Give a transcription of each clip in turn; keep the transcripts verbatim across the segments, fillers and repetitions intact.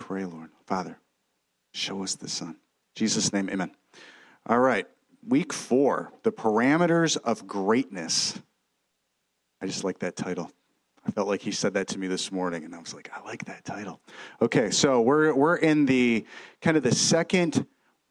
pray, Lord. Father, show us the Son. In Jesus' name, amen. All right, week four, the parameters of greatness. I just like that title. I felt like he said that to me this morning, and I was like, I like that title. Okay, so we're we're in the kind of the second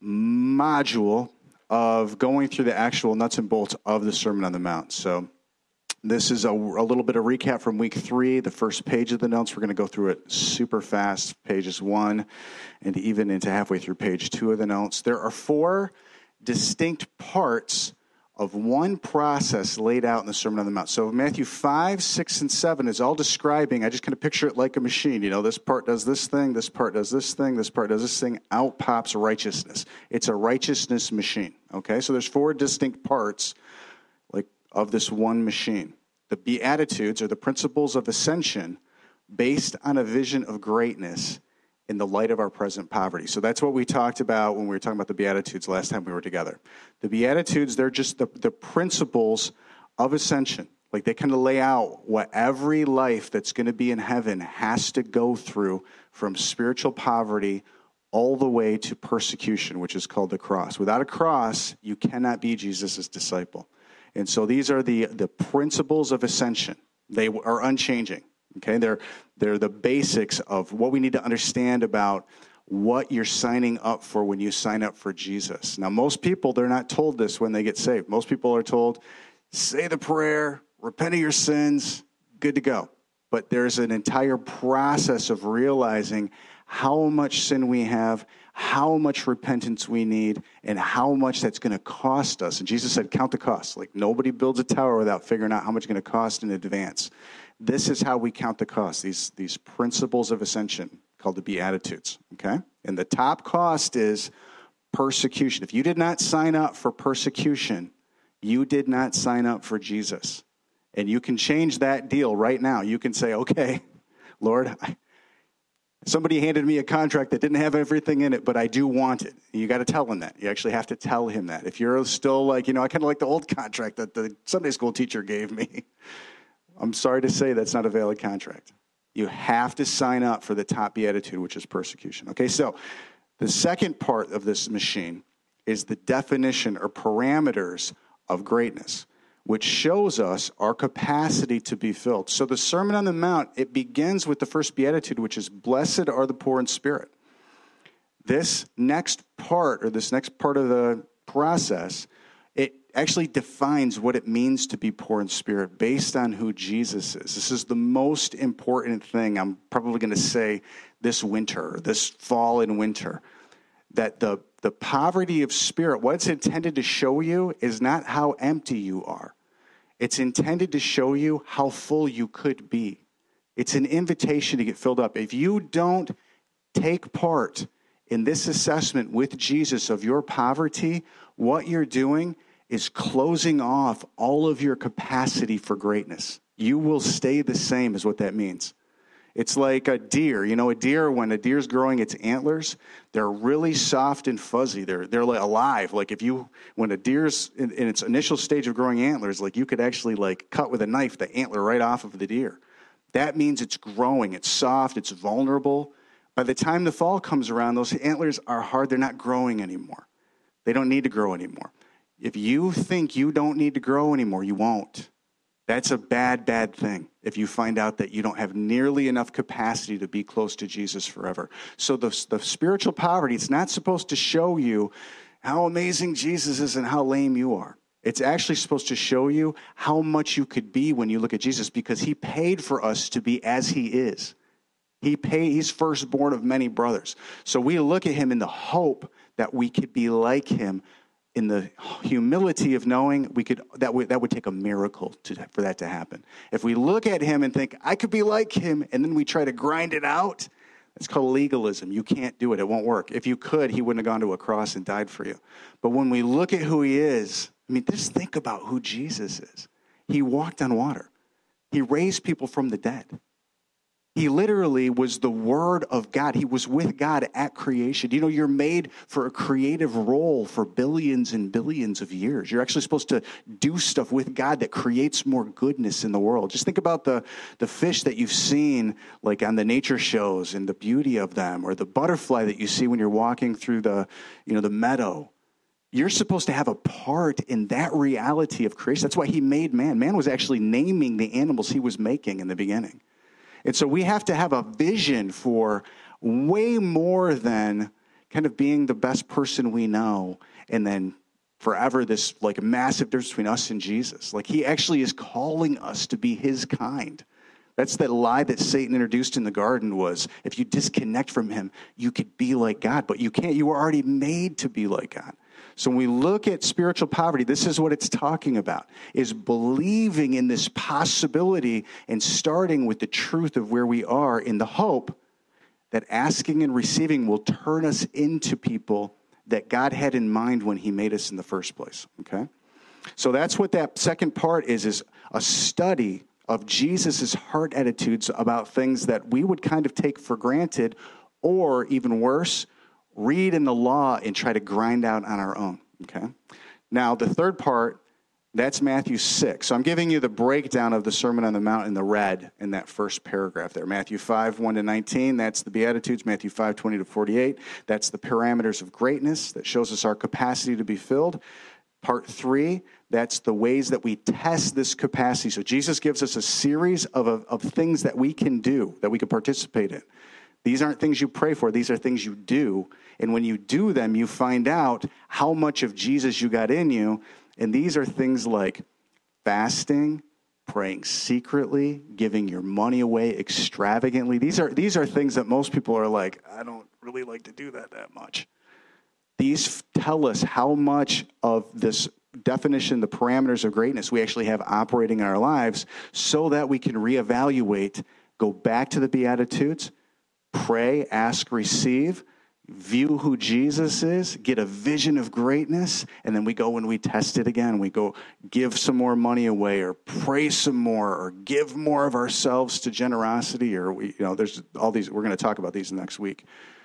module of going through the actual nuts and bolts of the Sermon on the Mount. So this is a, a little bit of recap from week three, the first page of the notes. We're going to go through it super fast, pages one, and even into halfway through page two of the notes. There are four distinct parts of one process laid out in the Sermon on the Mount. So Matthew five, six, and seven is all describing, I just kind of picture it like a machine. You know, this part does this thing, this part does this thing, this part does this thing. Out pops righteousness. It's a righteousness machine, okay? So there's four distinct parts like of this one machine. The Beatitudes are the principles of ascension based on a vision of greatness in the light of our present poverty. So that's what we talked about when we were talking about the Beatitudes last time we were together. The Beatitudes, they're just the, the principles of ascension. Like they kind of lay out what every life that's going to be in heaven has to go through from spiritual poverty all the way to persecution, which is called the cross. Without a cross, you cannot be Jesus' disciple. And so these are the, the principles of ascension. They are unchanging. Okay, they're they're the basics of what we need to understand about what you're signing up for when you sign up for Jesus. Now, most people, they're not told this when they get saved. Most people are told, say the prayer, repent of your sins, good to go. But there's an entire process of realizing how much sin we have, how much repentance we need, and how much that's going to cost us. And Jesus said, count the cost. Like nobody builds a tower without figuring out how much it's going to cost in advance. This is how we count the cost, these, these principles of ascension called the Beatitudes, okay? And the top cost is persecution. If you did not sign up for persecution, you did not sign up for Jesus. And you can change that deal right now. You can say, okay, Lord, I, somebody handed me a contract that didn't have everything in it, but I do want it. You got to tell him that. You actually have to tell him that. If you're still like, you know, I kind of like the old contract that the Sunday school teacher gave me. I'm sorry to say that's not a valid contract. You have to sign up for the top beatitude, which is persecution. Okay, so the second part of this machine is the definition or parameters of greatness, which shows us our capacity to be filled. So the Sermon on the Mount, it begins with the first beatitude, which is, blessed are the poor in spirit. This next part, or this next part of the process, it actually defines what it means to be poor in spirit based on who Jesus is. This is the most important thing I'm probably going to say this winter, this fall and winter, that the, the poverty of spirit, what it's intended to show you is not how empty you are. It's intended to show you how full you could be. It's an invitation to get filled up. If you don't take part in this assessment with Jesus of your poverty, what you're doing is closing off all of your capacity for greatness. You will stay the same is what that means. It's like a deer. You know, a deer, when a deer's growing its antlers, they're really soft and fuzzy. They're they're like alive. Like if you, when a deer's in, in its initial stage of growing antlers, like you could actually like cut with a knife the antler right off of the deer. That means it's growing. It's soft. It's vulnerable. By the time the fall comes around, those antlers are hard. They're not growing anymore. They don't need to grow anymore. If you think you don't need to grow anymore, you won't. That's a bad, bad thing if you find out that you don't have nearly enough capacity to be close to Jesus forever. So the, the spiritual poverty, it's not supposed to show you how amazing Jesus is and how lame you are. It's actually supposed to show you how much you could be when you look at Jesus, because he paid for us to be as he is. He paid, he's firstborn of many brothers. So we look at him in the hope that we could be like him, in the humility of knowing we could, that would, that would take a miracle to, for that to happen. If we look at him and think, I could be like him, and then we try to grind it out, it's called legalism. You can't do it. It won't work. If you could, he wouldn't have gone to a cross and died for you. But when we look at who he is, I mean, just think about who Jesus is. He walked on water. He raised people from the dead. He literally was the Word of God. He was with God at creation. You know, you're made for a creative role for billions and billions of years. You're actually supposed to do stuff with God that creates more goodness in the world. Just think about the, the fish that you've seen, like on the nature shows, and the beauty of them, or the butterfly that you see when you're walking through the, you know, the meadow. You're supposed to have a part in that reality of creation. That's why he made man. Man was actually naming the animals he was making in the beginning. And so we have to have a vision for way more than kind of being the best person we know and then forever this like massive difference between us and Jesus. Like he actually is calling us to be his kind. That's that lie that Satan introduced in the garden was if you disconnect from him, you could be like God, but you can't. You were already made to be like God. So when we look at spiritual poverty, this is what it's talking about, is believing in this possibility and starting with the truth of where we are in the hope that asking and receiving will turn us into people that God had in mind when he made us in the first place, okay? So that's what that second part is, is a study of Jesus' heart attitudes about things that we would kind of take for granted, or even worse, read in the law and try to grind out on our own, okay? Now, the third part, that's Matthew six. So I'm giving you the breakdown of the Sermon on the Mount in the red in that first paragraph there. Matthew five, one to nineteen, that's the Beatitudes. Matthew five, twenty to forty-eight, that's the parameters of greatness that shows us our capacity to be filled. Part three, that's the ways that we test this capacity. So Jesus gives us a series of, of, of things that we can do, that we can participate in. These aren't things you pray for. These are things you do. And when you do them, you find out how much of Jesus you got in you. And these are things like fasting, praying secretly, giving your money away extravagantly. These are, these are things that most people are like, I don't really like to do that that much. These tell us how much of this definition, the parameters of greatness we actually have operating in our lives so that we can reevaluate, go back to the Beatitudes, pray, ask, receive, view who Jesus is, get a vision of greatness, and then we go and we test it again. We go give some more money away or pray some more or give more of ourselves to generosity, or we, you know, there's all these, we're going to talk about these next week.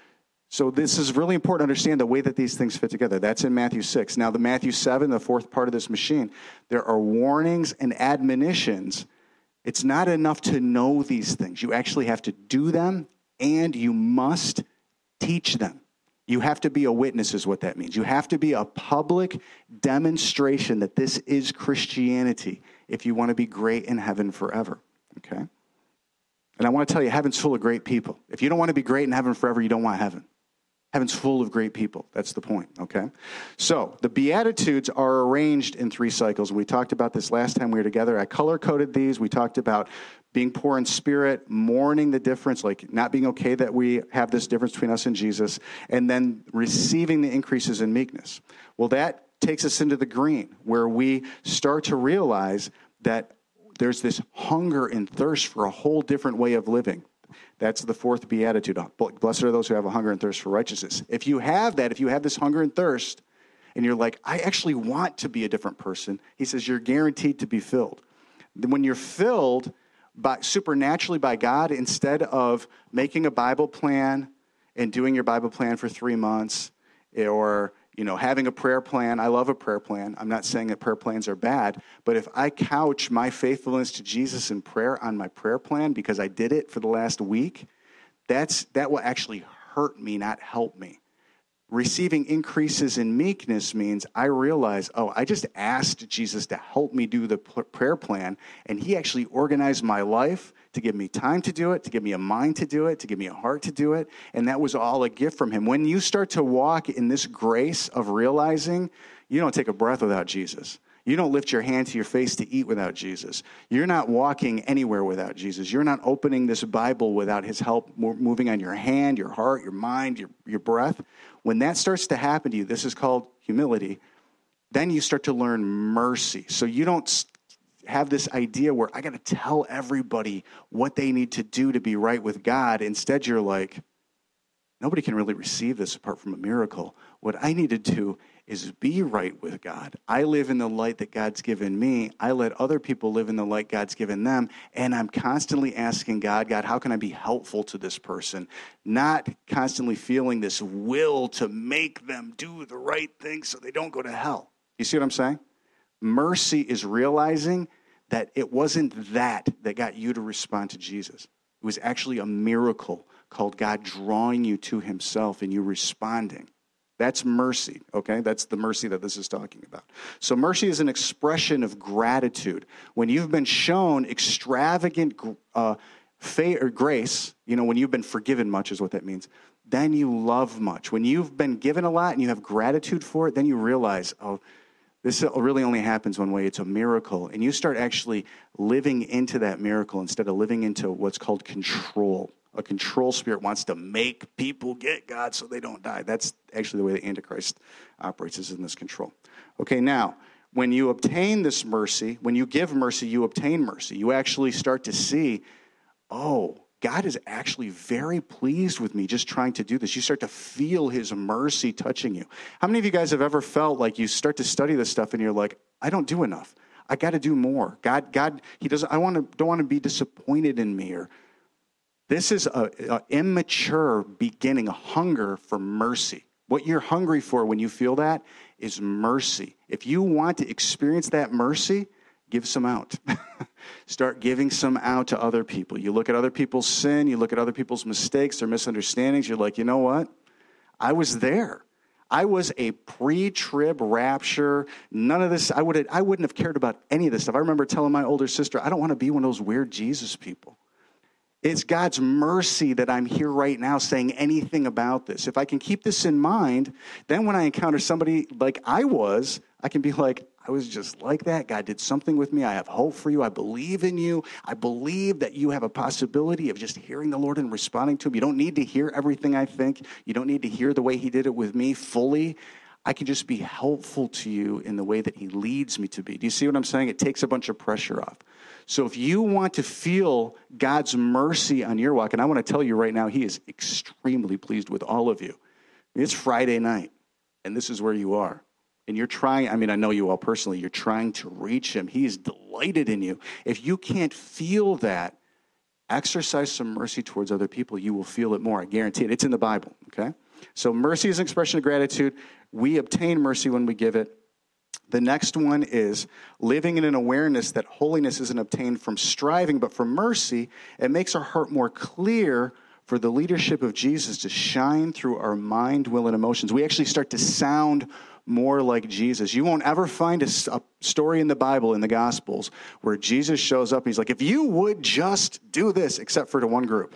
So this is really important to understand the way that these things fit together. That's in Matthew six. Now the Matthew seven, the fourth part of this machine, there are warnings and admonitions. It's not enough to know these things. You actually have to do them, and you must teach them. You have to be a witness is what that means. You have to be a public demonstration that this is Christianity if you want to be great in heaven forever, okay? And I want to tell you, heaven's full of great people. If you don't want to be great in heaven forever, you don't want heaven. Heaven's full of great people. That's the point, okay? So the Beatitudes are arranged in three cycles. We talked about this last time we were together. I color-coded these. We talked about being poor in spirit, mourning the difference, like not being okay that we have this difference between us and Jesus, and then receiving the increases in meekness. Well, that takes us into the green, where we start to realize that there's this hunger and thirst for a whole different way of living. That's the fourth beatitude. Blessed are those who have a hunger and thirst for righteousness. If you have that, if you have this hunger and thirst, and you're like, I actually want to be a different person, he says you're guaranteed to be filled. When you're filled by supernaturally by God, instead of making a Bible plan and doing your Bible plan for three months, or you know, having a prayer plan. I love a prayer plan. I'm not saying that prayer plans are bad, but if I couch my faithfulness to Jesus in prayer on my prayer plan because I did it for the last week, that's that will actually hurt me, not help me. Receiving increases in meekness means I realize, oh, I just asked Jesus to help me do the prayer plan, and he actually organized my life to give me time to do it, to give me a mind to do it, to give me a heart to do it, and that was all a gift from him. When you start to walk in this grace of realizing, you don't take a breath without Jesus. You don't lift your hand to your face to eat without Jesus. You're not walking anywhere without Jesus. You're not opening this Bible without his help moving on your hand, your heart, your mind, your, your breath. When that starts to happen to you, this is called humility, then you start to learn mercy. So you don't have this idea where I got to tell everybody what they need to do to be right with God. Instead, you're like, nobody can really receive this apart from a miracle. What I need to do is be right with God. I live in the light that God's given me. I let other people live in the light God's given them. And I'm constantly asking God, God, how can I be helpful to this person? Not constantly feeling this will to make them do the right thing so they don't go to hell. You see what I'm saying? Mercy is realizing that it wasn't that that got you to respond to Jesus. It was actually a miracle called God drawing you to himself and you responding. That's mercy, okay? That's the mercy that this is talking about. So mercy is an expression of gratitude. When you've been shown extravagant uh, fa- or grace, you know, when you've been forgiven much is what that means, then you love much. When you've been given a lot and you have gratitude for it, then you realize, oh, this really only happens one way. It's a miracle. And you start actually living into that miracle instead of living into what's called control. A control spirit wants to make people get God so they don't die. That's actually the way the Antichrist operates, is in this control. Okay, now, when you obtain this mercy, when you give mercy, you obtain mercy. You actually start to see, oh, God is actually very pleased with me just trying to do this. You start to feel his mercy touching you. How many of you guys have ever felt like you start to study this stuff and you're like, I don't do enough. I got to do more. God, God, he doesn't, I want to, don't want to be disappointed in me. Or this is a, a immature beginning, a hunger for mercy. What you're hungry for when you feel that is mercy. If you want to experience that mercy, give some out. Start giving some out to other people. You look at other people's sin, you look at other people's mistakes, their misunderstandings, you're like, you know what? I was there. I was a pre-trib rapture. None of this, I, would, I wouldn't have cared about any of this stuff. I remember telling my older sister, I don't want to be one of those weird Jesus people. It's God's mercy that I'm here right now saying anything about this. If I can keep this in mind, then when I encounter somebody like I was, I can be like, I was just like that. God did something with me. I have hope for you. I believe in you. I believe that you have a possibility of just hearing the Lord and responding to him. You don't need to hear everything I think. You don't need to hear the way he did it with me fully. I can just be helpful to you in the way that he leads me to be. Do you see what I'm saying? It takes a bunch of pressure off. So if you want to feel God's mercy on your walk, and I want to tell you right now, he is extremely pleased with all of you. It's Friday night, and this is where you are. And you're trying, I mean, I know you all personally, you're trying to reach him. He is delighted in you. If you can't feel that, exercise some mercy towards other people. You will feel it more. I guarantee it. It's in the Bible, okay? So mercy is an expression of gratitude. We obtain mercy when we give it. The next one is living in an awareness that holiness isn't obtained from striving, but from mercy. It makes our heart more clear for the leadership of Jesus to shine through our mind, will, and emotions. We actually start to sound more like Jesus. You won't ever find a, a story in the Bible, in the Gospels, where Jesus shows up and he's like, if you would just do this, except for the one group.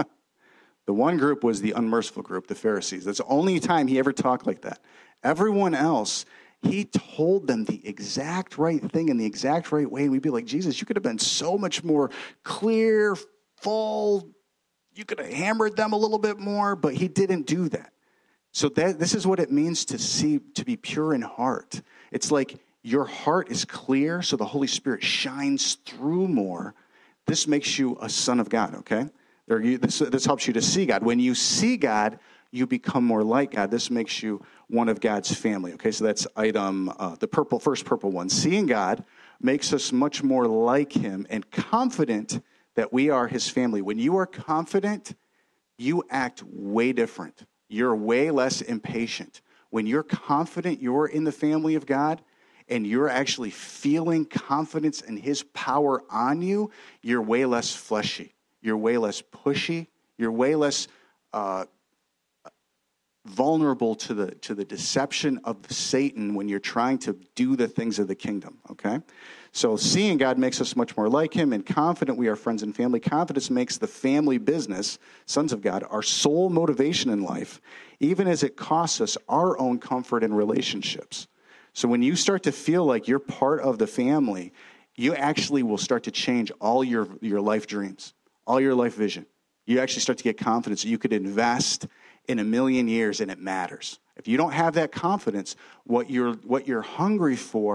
The one group was the unmerciful group, the Pharisees. That's the only time he ever talked like that. Everyone else, he told them the exact right thing in the exact right way. And we'd be like, Jesus, you could have been so much more clear, full. You could have hammered them a little bit more, but he didn't do that. So that, this is what it means to see, to be pure in heart. It's like your heart is clear, so the Holy Spirit shines through more. This makes you a son of God, okay? Or you, this, this helps you to see God. When you see God, you become more like God. This makes you one of God's family, okay? So that's item, uh, the purple, first purple one. Seeing God makes us much more like him and confident that we are his family. When you are confident, you act way different. You're way less impatient. When you're confident you're in the family of God and you're actually feeling confidence in his power on you, you're way less fleshy. You're way less pushy. You're way less uh, vulnerable to the to the deception of Satan when you're trying to do the things of the kingdom, okay? So seeing God makes us much more like him, and confident we are friends and family. Confidence makes the family business, sons of God, our sole motivation in life, even as it costs us our own comfort and relationships. So when you start to feel like you're part of the family, you actually will start to change all your, your life dreams, all your life vision. You actually start to get confidence that you could invest in a million years and it matters. If you don't have that confidence, what you're what you're hungry for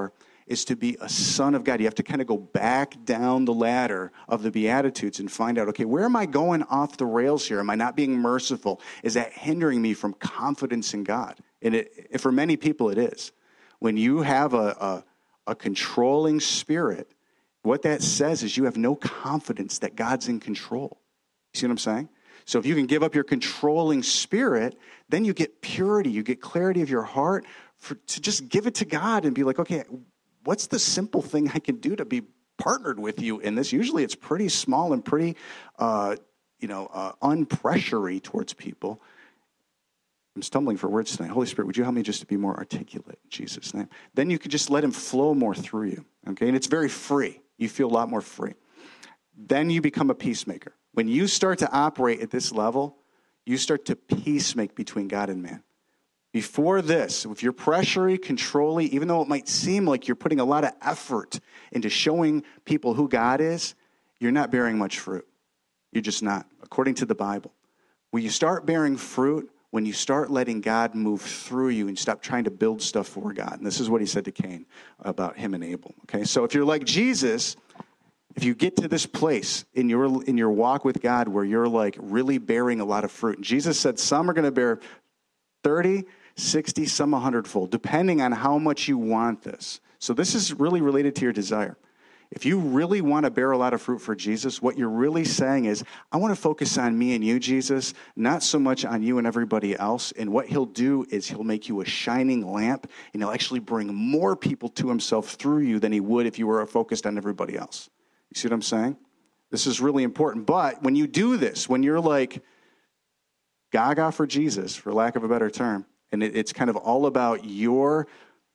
is to be a son of God. You have to kind of go back down the ladder of the Beatitudes and find out, okay, where am I going off the rails here? Am I not being merciful? Is that hindering me from confidence in God? And it, for many people, it is. When you have a, a, a controlling spirit, what that says is you have no confidence that God's in control. You see what I'm saying? So if you can give up your controlling spirit, then you get purity, you get clarity of your heart for, to just give it to God and be like, okay, what's the simple thing I can do to be partnered with you in this? Usually it's pretty small and pretty, uh, you know, uh, unpressury towards people. I'm stumbling for words tonight. Holy Spirit, would you help me just to be more articulate in Jesus' name? Then you could just let him flow more through you, okay? And it's very free. You feel a lot more free. Then you become a peacemaker. When you start to operate at this level, you start to peacemake between God and man. Before this, if you're pressury, controlling, even though it might seem like you're putting a lot of effort into showing people who God is, you're not bearing much fruit. You're just not, according to the Bible. When you start bearing fruit, when you start letting God move through you and stop trying to build stuff for God. And this is what he said to Cain about him and Abel. Okay, so if you're like Jesus, if you get to this place in your in your walk with God where you're like really bearing a lot of fruit, and Jesus said some are going to bear thirty, sixty, some a hundredfold, depending on how much you want this. So this is really related to your desire. If you really want to bear a lot of fruit for Jesus, what you're really saying is, I want to focus on me and you, Jesus, not so much on you and everybody else. And what he'll do is he'll make you a shining lamp, and he'll actually bring more people to himself through you than he would if you were focused on everybody else. You see what I'm saying? This is really important. But when you do this, when you're like gaga for Jesus, for lack of a better term, and it, it's kind of all about your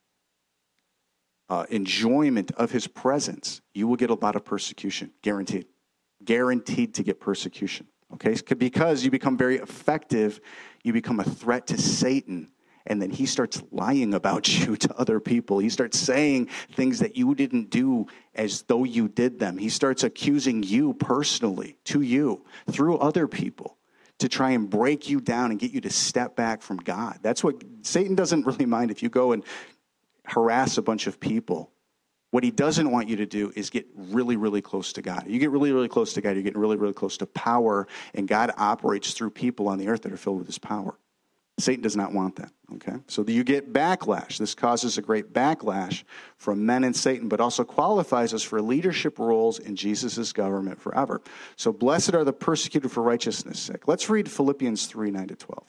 uh, enjoyment of his presence, you will get a lot of persecution, guaranteed. Guaranteed to get persecution, okay? Because you become very effective, you become a threat to Satan, and then he starts lying about you to other people. He starts saying things that you didn't do as though you did them. He starts accusing you personally, to you, through other people, to try and break you down and get you to step back from God. That's what Satan doesn't really mind if you go and harass a bunch of people. What he doesn't want you to do is get really, really close to God. You get really, really close to God, you're getting really, really close to power, and God operates through people on the earth that are filled with his power. Satan does not want that, okay? So you get backlash. This causes a great backlash from men and Satan, but also qualifies us for leadership roles in Jesus' government forever. So blessed are the persecuted for righteousness' sake. Let's read Philippians three, nine to twelve.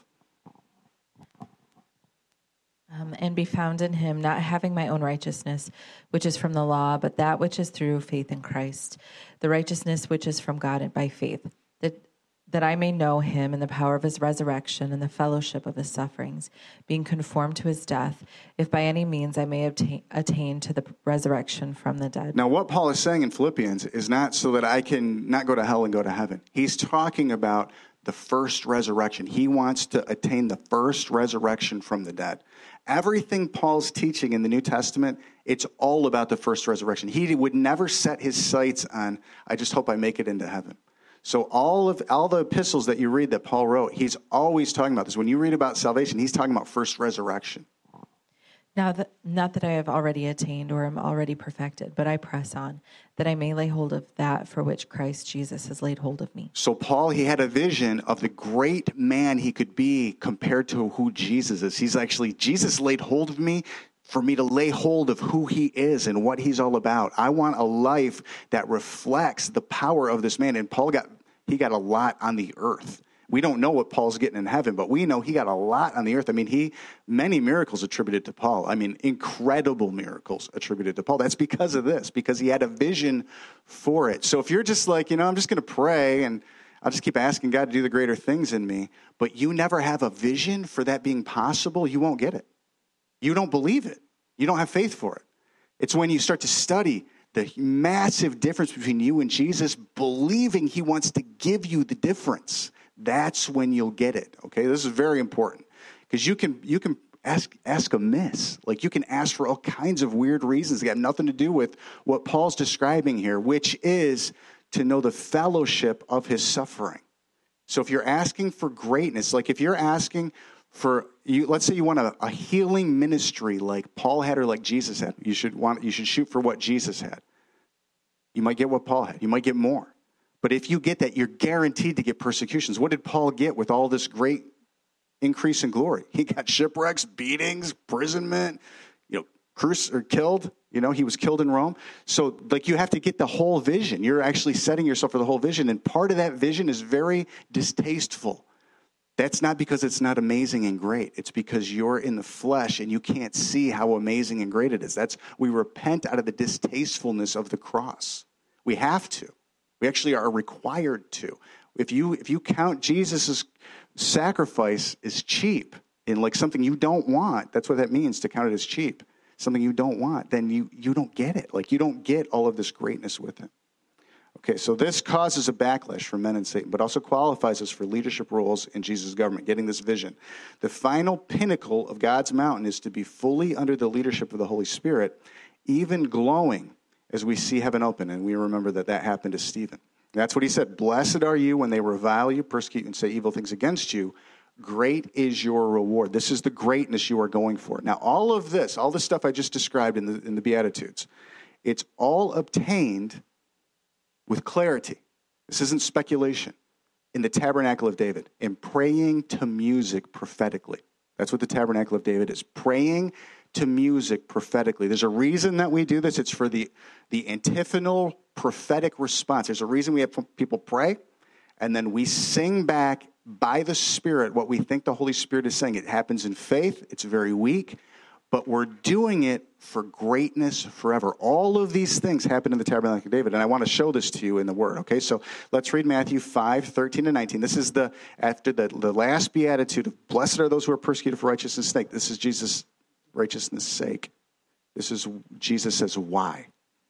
Um, and be found in him, not having my own righteousness, which is from the law, but that which is through faith in Christ, the righteousness which is from God and by faith, that that I may know him in the power of his resurrection and the fellowship of his sufferings, being conformed to his death, if by any means I may obtain, attain to the resurrection from the dead. Now, what Paul is saying in Philippians is not so that I can not go to hell and go to heaven. He's talking about the first resurrection. He wants to attain the first resurrection from the dead. Everything Paul's teaching in the New Testament, it's all about the first resurrection. He would never set his sights on, I just hope I make it into heaven. So all of all the epistles that you read that Paul wrote, he's always talking about this. When you read about salvation, he's talking about first resurrection. Now, that, not that I have already attained or am already perfected, but I press on, that I may lay hold of that for which Christ Jesus has laid hold of me. So Paul, he had a vision of the great man he could be compared to who Jesus is. He's actually, Jesus laid hold of me for me to lay hold of who he is and what he's all about. I want a life that reflects the power of this man. And Paul got, he got a lot on the earth. We don't know what Paul's getting in heaven, but we know he got a lot on the earth. I mean, he, many miracles attributed to Paul. I mean, incredible miracles attributed to Paul. That's because of this, because he had a vision for it. So if you're just like, you know, I'm just going to pray and I'll just keep asking God to do the greater things in me, but you never have a vision for that being possible, you won't get it. You don't believe it. You don't have faith for it. It's when you start to study the massive difference between you and Jesus, believing he wants to give you the difference. That's when you'll get it. Okay, this is very important because you can you can ask ask amiss. Like you can ask for all kinds of weird reasons that have nothing to do with what Paul's describing here, which is to know the fellowship of his suffering. So if you're asking for greatness, like if you're asking for you. Let's say you want a, a healing ministry like Paul had or like Jesus had. You should want. You should shoot for what Jesus had. You might get what Paul had. You might get more. But if you get that, you're guaranteed to get persecutions. What did Paul get with all this great increase in glory? He got shipwrecks, beatings, imprisonment, you know, cruci- or killed. You know, he was killed in Rome. So, like, you have to get the whole vision. You're actually setting yourself for the whole vision. And part of that vision is very distasteful. That's not because it's not amazing and great. It's because you're in the flesh and you can't see how amazing and great it is. That's, we repent out of the distastefulness of the cross. We have to. We actually are required to. If you if you count Jesus' sacrifice as cheap, in like something you don't want, that's what that means, to count it as cheap, something you don't want, then you, you don't get it. Like, you don't get all of this greatness with it. Okay, so this causes a backlash from men and Satan, but also qualifies us for leadership roles in Jesus' government, getting this vision. The final pinnacle of God's mountain is to be fully under the leadership of the Holy Spirit, even glowing as we see heaven open. And we remember that that happened to Stephen. That's what he said. Blessed are you when they revile you, persecute you, and say evil things against you. Great is your reward. This is the greatness you are going for. Now, all of this, all the stuff I just described in the, in the Beatitudes, it's all obtained with clarity. This isn't speculation. In the tabernacle of David, in praying to music prophetically. That's what the tabernacle of David is. Praying to music prophetically. There's a reason that we do this. It's for the, the antiphonal prophetic response. There's a reason we have people pray, and then we sing back by the Spirit what we think the Holy Spirit is saying. It happens in faith. It's very weak, but we're doing it for greatness forever. All of these things happen in the tabernacle of David, and I want to show this to you in the Word. Okay, so let's read Matthew five, thirteen to nineteen. This is the after the, the last beatitude of blessed are those who are persecuted for righteousness' sake. This is Jesus' righteousness' sake. This is, Jesus says, why?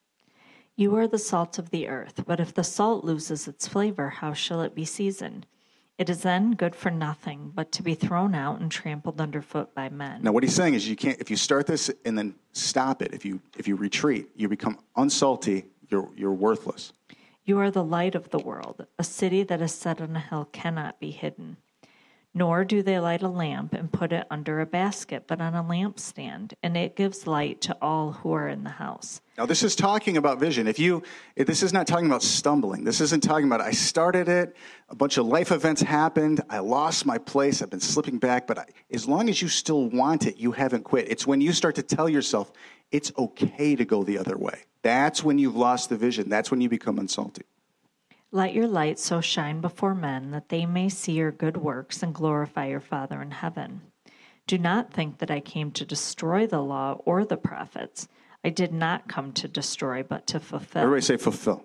You are the salt of the earth, but if the salt loses its flavor, how shall it be seasoned? It is then good for nothing, but to be thrown out and trampled underfoot by men. Now, what he's saying is, you can't. If you start this and then stop it, if you if you retreat, you become unsalty. You're you're worthless. You are the light of the world. A city that is set on a hill cannot be hidden. Nor do they light a lamp and put it under a basket, but on a lampstand, and it gives light to all who are in the house. Now, this is talking about vision. If you, if this is not talking about stumbling. This isn't talking about, I started it, a bunch of life events happened, I lost my place, I've been slipping back, but I, as long as you still want it, you haven't quit. It's when you start to tell yourself, it's okay to go the other way. That's when you've lost the vision. That's when you become unsalty. Let your light so shine before men that they may see your good works and glorify your Father in heaven. Do not think that I came to destroy the law or the prophets. I did not come to destroy, but to fulfill. Everybody say fulfill.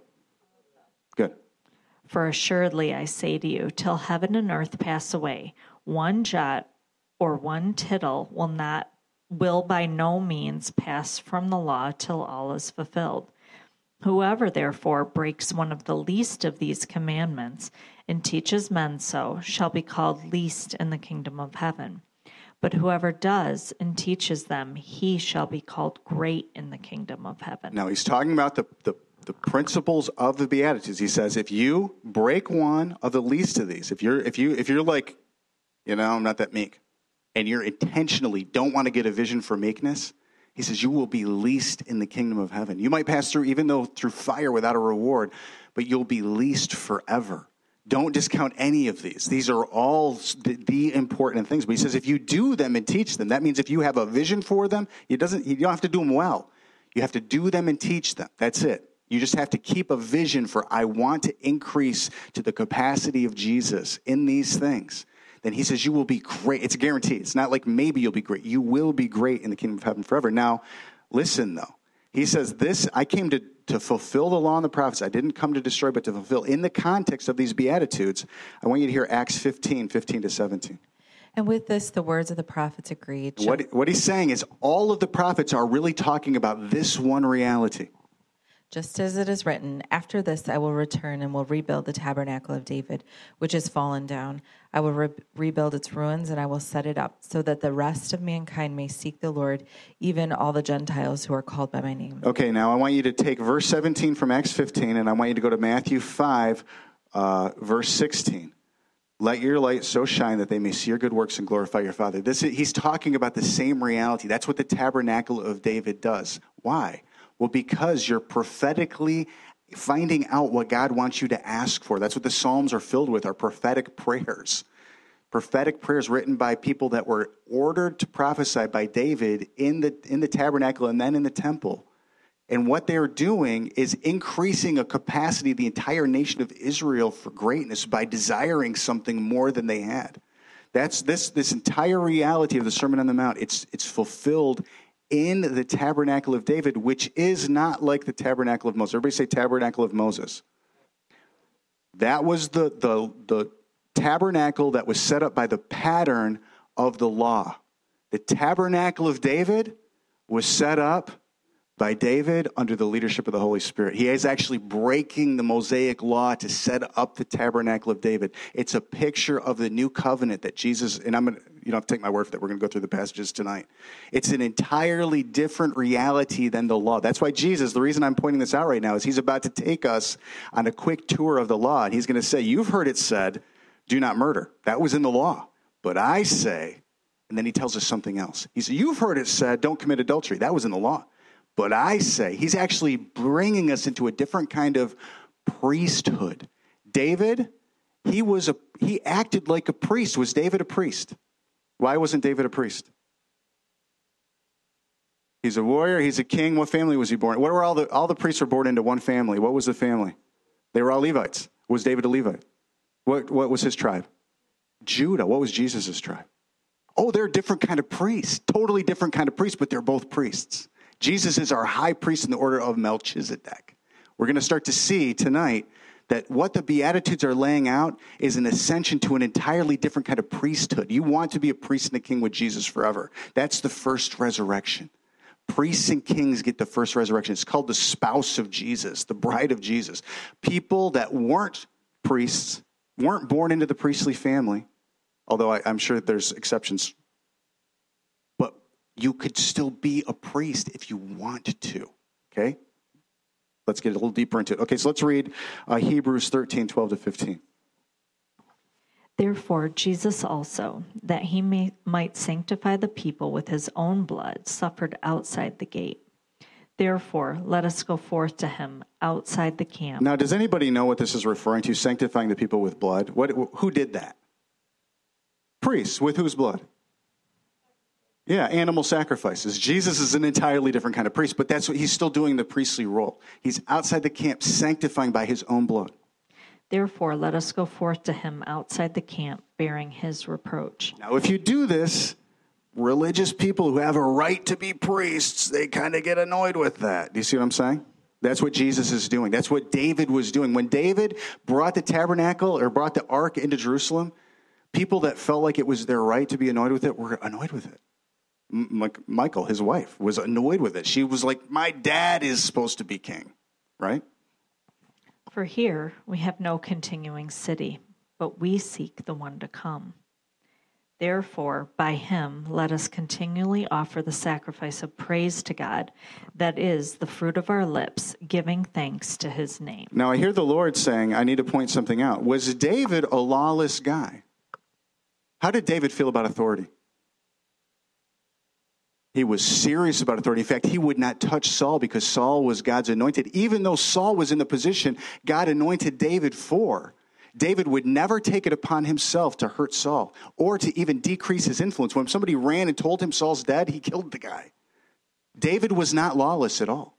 Good. For assuredly I say to you, till heaven and earth pass away, one jot or one tittle will not will by no means pass from the law till all is fulfilled. Whoever, therefore, breaks one of the least of these commandments and teaches men so shall be called least in the kingdom of heaven. But whoever does and teaches them, he shall be called great in the kingdom of heaven. Now, he's talking about the, the, the principles of the Beatitudes. He says, if you break one of the least of these, if you're, if you, if you're like, you know, I'm not that meek, and you're intentionally don't want to get a vision for meekness, he says, you will be least in the kingdom of heaven. You might pass through, even though through fire without a reward, but you'll be least forever. Don't discount any of these. These are all the, the important things. But he says, if you do them and teach them, that means if you have a vision for them, it doesn't, you don't have to do them well. You have to do them and teach them. That's it. You just have to keep a vision for, I want to increase to the capacity of Jesus in these things. Then he says, you will be great. It's a guarantee. It's not like maybe you'll be great. You will be great in the kingdom of heaven forever. Now, listen, though. He says, this, I came to, to fulfill the law and the prophets. I didn't come to destroy, but to fulfill. In the context of these Beatitudes, I want you to hear Acts fifteen, fifteen to seventeen. And with this, the words of the prophets agreed. What, what he's saying is all of the prophets are really talking about this one reality. Just as it is written, after this I will return and will rebuild the tabernacle of David, which is fallen down. I will re- rebuild its ruins and I will set it up, so that the rest of mankind may seek the Lord, even all the Gentiles who are called by my name. Okay, now I want you to take verse seventeen from Acts fifteen, and I want you to go to Matthew five, uh, verse sixteen. Let your light so shine that they may see your good works and glorify your Father. This is, he's talking about the same reality. That's what the tabernacle of David does. Why? Well, because you're prophetically finding out what God wants you to ask for. That's what the Psalms are filled with, are prophetic prayers. Prophetic prayers written by people that were ordered to prophesy by David in the in the tabernacle and then in the temple. And what they're doing is increasing a capacity of the entire nation of Israel for greatness by desiring something more than they had. That's this this entire reality of the Sermon on the Mount. It's it's fulfilled in the tabernacle of David, which is not like the tabernacle of Moses. Everybody say tabernacle of Moses. That was the the the tabernacle that was set up by the pattern of the law. The tabernacle of David was set up by David under the leadership of the Holy Spirit. He is actually breaking the Mosaic law to set up the tabernacle of David. It's a picture of the new covenant that Jesus, and I'm going to, you don't have to take my word for that. We're going to go through the passages tonight. It's an entirely different reality than the law. That's why Jesus, the reason I'm pointing this out right now is he's about to take us on a quick tour of the law. And he's going to say, you've heard it said, do not murder. That was in the law. But I say, and then he tells us something else. He said, you've heard it said, don't commit adultery. That was in the law. But I say, he's actually bringing us into a different kind of priesthood. David, he was a he acted like a priest. Was David a priest? Why wasn't David a priest? He's a warrior, he's a king. What family was he born in? What were all the all the priests were born into one family? What was the family? They were all Levites. Was David a Levite? What what was his tribe? Judah. What was Jesus' tribe? Oh, they're a different kind of priests. Totally different kind of priests, but they're both priests. Jesus is our high priest in the order of Melchizedek. We're going to start to see tonight that what the Beatitudes are laying out is an ascension to an entirely different kind of priesthood. You want to be a priest and a king with Jesus forever. That's the first resurrection. Priests and kings get the first resurrection. It's called the spouse of Jesus, the bride of Jesus. People that weren't priests, weren't born into the priestly family, although I, I'm sure there's exceptions, you could still be a priest if you want to, okay? Let's get a little deeper into it. Okay, so let's read uh, Hebrews thirteen, twelve to fifteen. Therefore, Jesus also, that he may, might sanctify the people with his own blood, suffered outside the gate. Therefore, let us go forth to him outside the camp. Now, does anybody know what this is referring to, sanctifying the people with blood? What? Who did that? Priests. With whose blood? Yeah, animal sacrifices. Jesus is an entirely different kind of priest, but that's what he's still doing the priestly role. He's outside the camp, sanctifying by his own blood. Therefore, let us go forth to him outside the camp, bearing his reproach. Now, if you do this, religious people who have a right to be priests, they kind of get annoyed with that. Do you see what I'm saying? That's what Jesus is doing. That's what David was doing. When David brought the tabernacle or brought the ark into Jerusalem, people that felt like it was their right to be annoyed with it were annoyed with it. Michal, his wife, was annoyed with it. She was like, my dad is supposed to be king, right? For here we have no continuing city, but we seek the one to come. Therefore, by him, let us continually offer the sacrifice of praise to God, that is the fruit of our lips, giving thanks to his name. Now, I hear the Lord saying, I need to point something out. Was David a lawless guy? How did David feel about authority? He was serious about authority. In fact, he would not touch Saul because Saul was God's anointed. Even though Saul was in the position God anointed David for, David would never take it upon himself to hurt Saul or to even decrease his influence. When somebody ran and told him Saul's dead, he killed the guy. David was not lawless at all.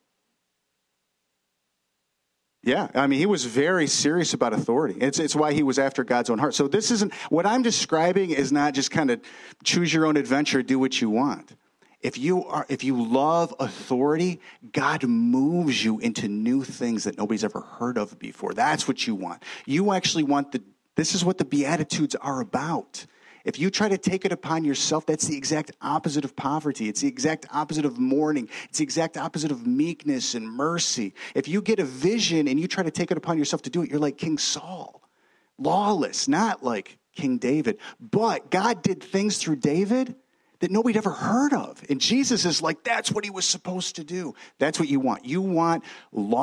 Yeah, I mean, he was very serious about authority. It's, it's why he was after God's own heart. So this isn't, what I'm describing is not just kind of choose your own adventure, do what you want. If you are, if you love authority, God moves you into new things that nobody's ever heard of before. That's what you want. You actually want the, this is what the Beatitudes are about. If you try to take it upon yourself, that's the exact opposite of poverty. It's the exact opposite of mourning. It's the exact opposite of meekness and mercy. If you get a vision and you try to take it upon yourself to do it, you're like King Saul. Lawless, not like King David. But God did things through David that nobody'd ever heard of. And Jesus is like, that's what he was supposed to do. That's what you want. You want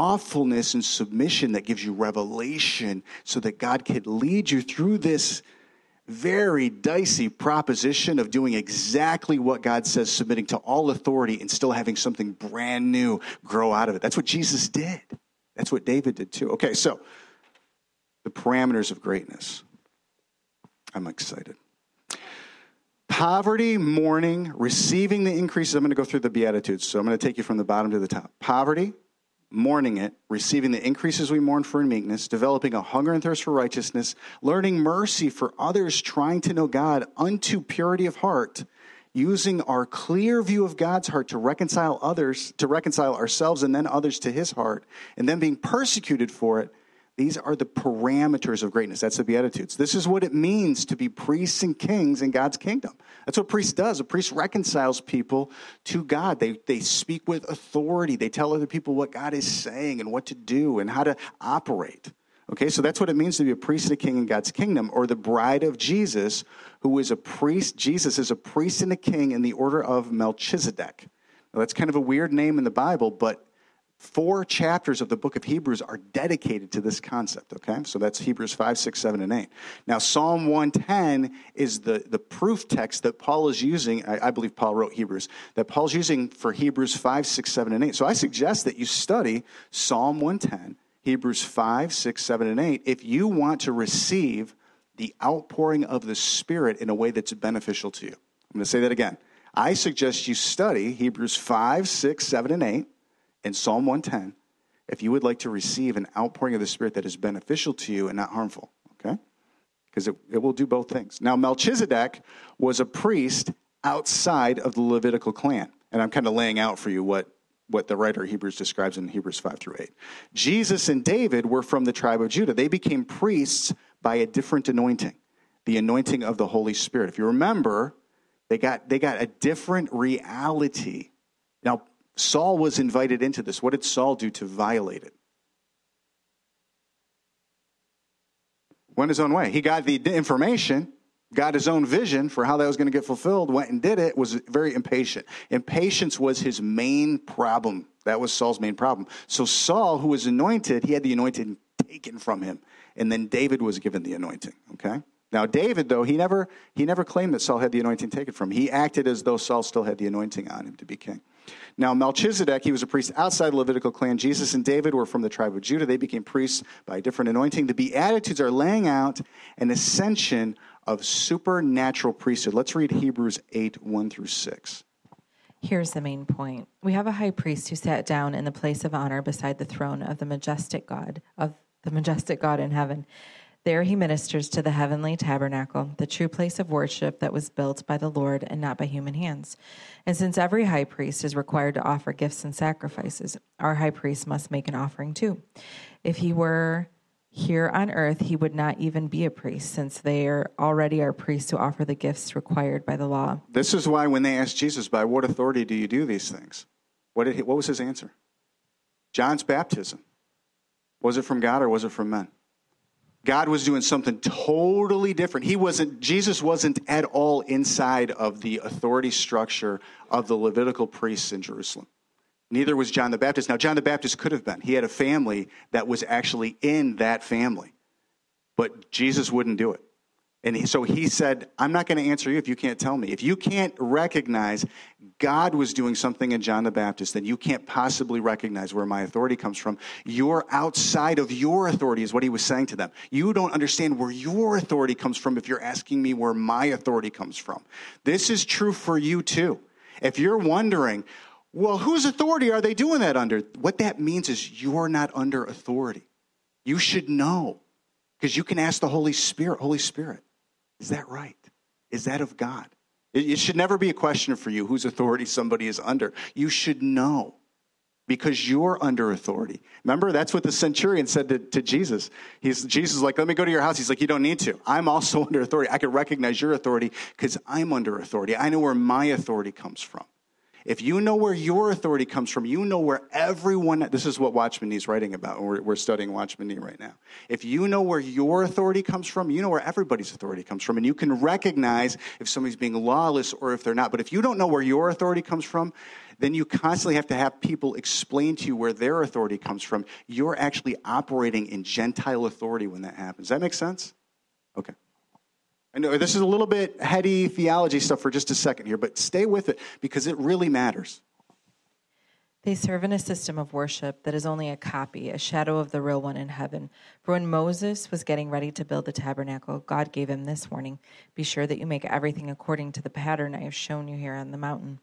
lawfulness and submission that gives you revelation so that God can lead you through this very dicey proposition of doing exactly what God says, submitting to all authority and still having something brand new grow out of it. That's what Jesus did. That's what David did too. Okay, so the parameters of greatness. I'm excited. Poverty, mourning, receiving the increases. I'm going to go through the Beatitudes, so I'm going to take you from the bottom to the top. Poverty, mourning it, receiving the increases we mourn for in meekness, developing a hunger and thirst for righteousness, learning mercy for others, trying to know God unto purity of heart, using our clear view of God's heart to reconcile others, to reconcile ourselves and then others to his heart, and then being persecuted for it. These are the parameters of greatness. That's the Beatitudes. This is what it means to be priests and kings in God's kingdom. That's what a priest does. A priest reconciles people to God. They, they speak with authority. They tell other people what God is saying and what to do and how to operate. Okay, so that's what it means to be a priest and a king in God's kingdom, or the bride of Jesus, who is a priest. Jesus is a priest and a king in the order of Melchizedek. Now, that's kind of a weird name in the Bible, but four chapters of the book of Hebrews are dedicated to this concept, okay? So that's Hebrews five, six, seven, and eight. Now, Psalm one ten is the, the proof text that Paul is using. I, I believe Paul wrote Hebrews, that Paul's using for Hebrews five, six, seven, and eight. So I suggest that you study Psalm one ten, Hebrews five, six, seven, and eight, if you want to receive the outpouring of the Spirit in a way that's beneficial to you. I'm going to say that again. I suggest you study Hebrews five, six, seven, and eight, in Psalm one ten, if you would like to receive an outpouring of the Spirit that is beneficial to you and not harmful, okay? Because it, it will do both things. Now, Melchizedek was a priest outside of the Levitical clan. And I'm kind of laying out for you what, what the writer of Hebrews describes in Hebrews five through eight. Jesus and David were from the tribe of Judah. They became priests by a different anointing, the anointing of the Holy Spirit. If you remember, they got, they got a different reality. Now, Saul was invited into this. What did Saul do to violate it? Went his own way. He got the information, got his own vision for how that was going to get fulfilled, went and did it, was very impatient. Impatience was his main problem. That was Saul's main problem. So Saul, who was anointed, he had the anointing taken from him. And then David was given the anointing, okay? Now, David, though, he never, he never claimed that Saul had the anointing taken from him. He acted as though Saul still had the anointing on him to be king. Now, Melchizedek, he was a priest outside the Levitical clan. Jesus and David were from the tribe of Judah. They became priests by a different anointing. The Beatitudes are laying out an ascension of supernatural priesthood. Let's read Hebrews eight, one through six. Here's the main point. We have a high priest who sat down in the place of honor beside the throne of the majestic God, of the majestic God in heaven. There he ministers to the heavenly tabernacle, the true place of worship that was built by the Lord and not by human hands. And since every high priest is required to offer gifts and sacrifices, our high priest must make an offering too. If he were here on earth, he would not even be a priest, since they are already are priests who offer the gifts required by the law. This is why when they asked Jesus, by what authority do you do these things? What did he, what was his answer? John's baptism. Was it from God or was it from men? God was doing something totally different. He wasn't, Jesus wasn't at all inside of the authority structure of the Levitical priests in Jerusalem. Neither was John the Baptist. Now, John the Baptist could have been. He had a family that was actually in that family. But Jesus wouldn't do it. And he, so he said, I'm not going to answer you if you can't tell me. If you can't recognize God was doing something in John the Baptist, then you can't possibly recognize where my authority comes from. You're outside of your authority is what he was saying to them. You don't understand where your authority comes from if you're asking me where my authority comes from. This is true for you too. If you're wondering, well, whose authority are they doing that under? What that means is you're not under authority. You should know, because you can ask the Holy Spirit, Holy Spirit, is that right? Is that of God? It, it should never be a question for you whose authority somebody is under. You should know, because you're under authority. Remember, that's what the centurion said to, to Jesus. He's, Jesus is like, let me go to your house. He's like, you don't need to. I'm also under authority. I can recognize your authority because I'm under authority. I know where my authority comes from. If you know where your authority comes from, you know where everyone, this is what Watchman Nee is writing about. We're, we're studying Watchman Nee right now. If you know where your authority comes from, you know where everybody's authority comes from. And you can recognize if somebody's being lawless or if they're not. But if you don't know where your authority comes from, then you constantly have to have people explain to you where their authority comes from. You're actually operating in Gentile authority when that happens. Does that make sense? Okay. I know this is a little bit heady theology stuff for just a second here, but stay with it because it really matters. They serve in a system of worship that is only a copy, a shadow of the real one in heaven. For when Moses was getting ready to build the tabernacle, God gave him this warning: be sure that you make everything according to the pattern I have shown you here on the mountain.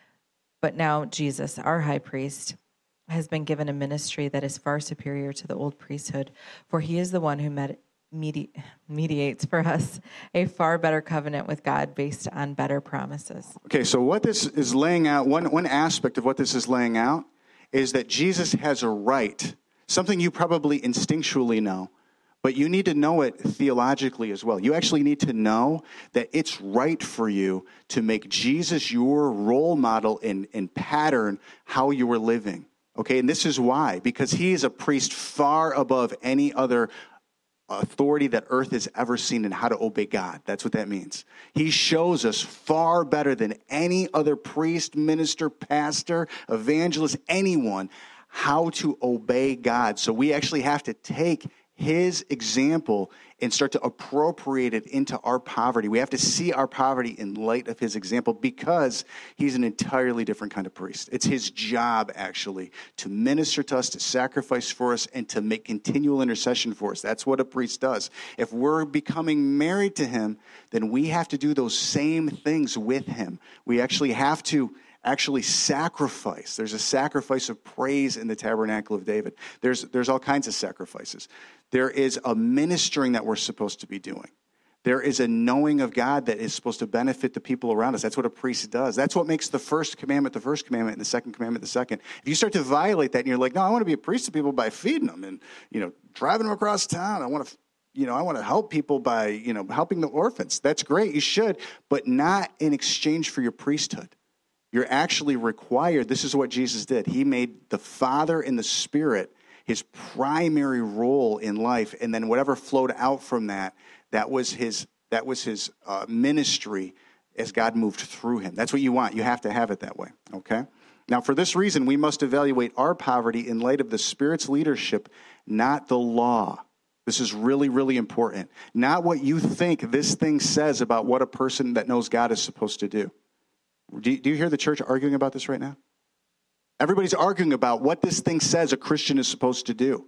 But now Jesus, our high priest, has been given a ministry that is far superior to the old priesthood, for he is the one who med- medi- mediates for us a far better covenant with God based on better promises. Okay, so what this is laying out, one, one aspect of what this is laying out is that Jesus has a right, something you probably instinctually know, but you need to know it theologically as well. You actually need to know that it's right for you to make Jesus your role model and, and pattern how you are living. Okay, and this is why, because he is a priest far above any other authority that earth has ever seen in how to obey God. That's what that means. He shows us far better than any other priest, minister, pastor, evangelist, anyone, how to obey God. So we actually have to take his example and start to appropriate it into our poverty. We have to see our poverty in light of his example because he's an entirely different kind of priest. It's his job, actually, to minister to us, to sacrifice for us, and to make continual intercession for us. That's what a priest does. If we're becoming married to him, then we have to do those same things with him. We actually have to actually sacrifice. There's a sacrifice of praise in the tabernacle of David. There's, there's all kinds of sacrifices. There is a ministering that we're supposed to be doing. There is a knowing of God that is supposed to benefit the people around us. That's what a priest does. That's what makes the first commandment the first commandment and the second commandment the second. If you start to violate that and you're like, no, I want to be a priest to people by feeding them and, you know, driving them across town. I want to, you know, I want to help people by, you know, helping the orphans. That's great. You should, but not in exchange for your priesthood. You're actually required. This is what Jesus did. He made the Father and the Spirit his primary role in life, and then whatever flowed out from that, that was his that was his uh, ministry as God moved through him. That's what you want. You have to have it that way, okay? Now, for this reason, we must evaluate our poverty in light of the Spirit's leadership, not the law. This is really, really important. Not what you think this thing says about what a person that knows God is supposed to do. Do you, do you hear the church arguing about this right now? Everybody's arguing about what this thing says a Christian is supposed to do.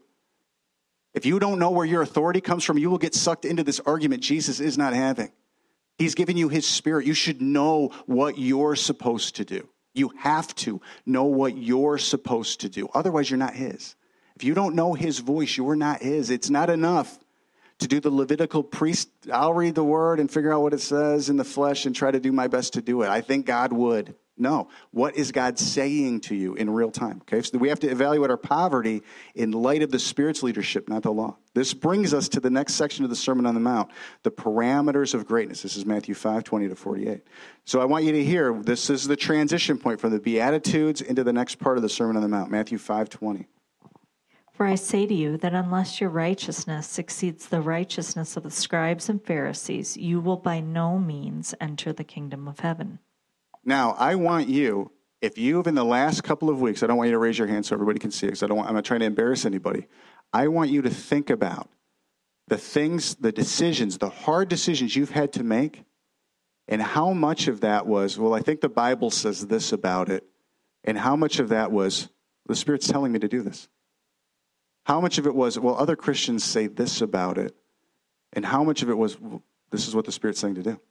If you don't know where your authority comes from, you will get sucked into this argument Jesus is not having. He's given you his Spirit. You should know what you're supposed to do. You have to know what you're supposed to do. Otherwise, you're not his. If you don't know his voice, you're not his. It's not enough to do the Levitical priest. I'll read the word and figure out what it says in the flesh and try to do my best to do it. I think God would. No. What is God saying to you in real time? Okay, so we have to evaluate our poverty in light of the Spirit's leadership, not the law. This brings us to the next section of the Sermon on the Mount, the parameters of greatness. This is Matthew five, twenty to forty-eight. So I want you to hear, this is the transition point from the Beatitudes into the next part of the Sermon on the Mount, Matthew five, twenty. For I say to you that unless your righteousness exceeds the righteousness of the scribes and Pharisees, you will by no means enter the kingdom of heaven. Now, I want you, if you've in the last couple of weeks, I don't want you to raise your hand so everybody can see it, because I don't want, I'm not trying to embarrass anybody. I want you to think about the things, the decisions, the hard decisions you've had to make, and how much of that was, well, I think the Bible says this about it, and how much of that was, the Spirit's telling me to do this. How much of it was, well, other Christians say this about it, and how much of it was, well, this is what the Spirit's saying to do.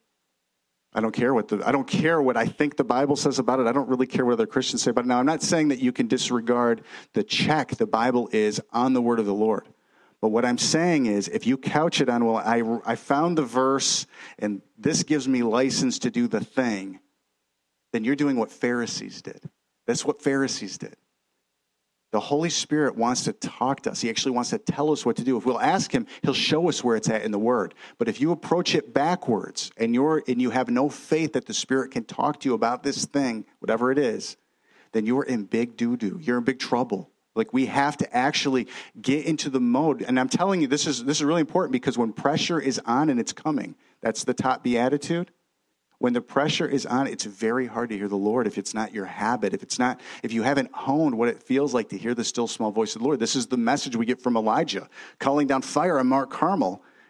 I don't care what the I don't care what I think the Bible says about it. I don't really care what other Christians say about it. Now, I'm not saying that you can disregard the check the Bible is on the word of the Lord. But what I'm saying is, if you couch it on, well, I, I found the verse, and this gives me license to do the thing, then you're doing what Pharisees did. That's what Pharisees did. The Holy Spirit wants to talk to us. He actually wants to tell us what to do. If we'll ask him, he'll show us where it's at in the Word. But if you approach it backwards and you're and you have no faith that the Spirit can talk to you about this thing, whatever it is, then you're in big doo-doo. You're in big trouble. Like, we have to actually get into the mode. And I'm telling you, this is this is really important, because when pressure is on, and it's coming, that's the top beatitude. When the pressure is on, it's very hard to hear the Lord if it's not your habit, if it's not, if you haven't honed what it feels like to hear the still small voice of the Lord. This is the message we get from Elijah, calling down fire on Mount Carmel.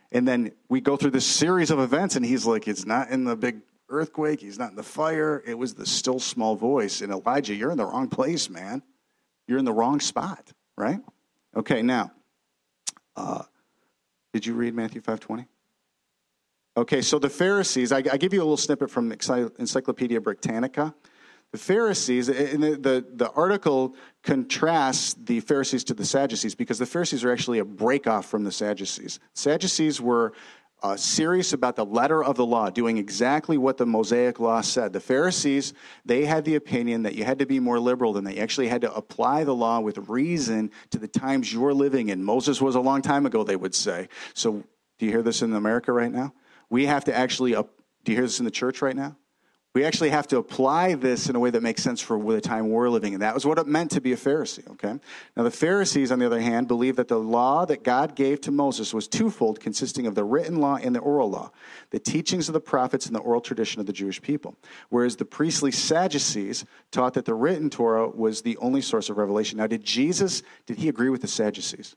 And then we go through this series of events, and he's like, it's not in the big earthquake. He's not in the fire. It was the still small voice. And Elijah, you're in the wrong place, man. You're in the wrong spot, right? Okay, now, uh, did you read Matthew five twenty? Okay, so the Pharisees, I, I give you a little snippet from Encyclopedia Britannica. The Pharisees, and the, the, the article contrasts the Pharisees to the Sadducees because the Pharisees are actually a break-off from the Sadducees. Sadducees were uh, serious about the letter of the law, doing exactly what the Mosaic law said. The Pharisees, they had the opinion that you had to be more liberal than they actually had to apply the law with reason to the times you're living in. Moses was a long time ago, they would say. So do you hear this in America right now? We have to actually, uh, do you hear this in the church right now? We actually have to apply this in a way that makes sense for the time we're living in. That was what it meant to be a Pharisee, okay? Now, the Pharisees, on the other hand, believed that the law that God gave to Moses was twofold, consisting of the written law and the oral law, the teachings of the prophets and the oral tradition of the Jewish people. Whereas the priestly Sadducees taught that the written Torah was the only source of revelation. Now, did Jesus, did he agree with the Sadducees?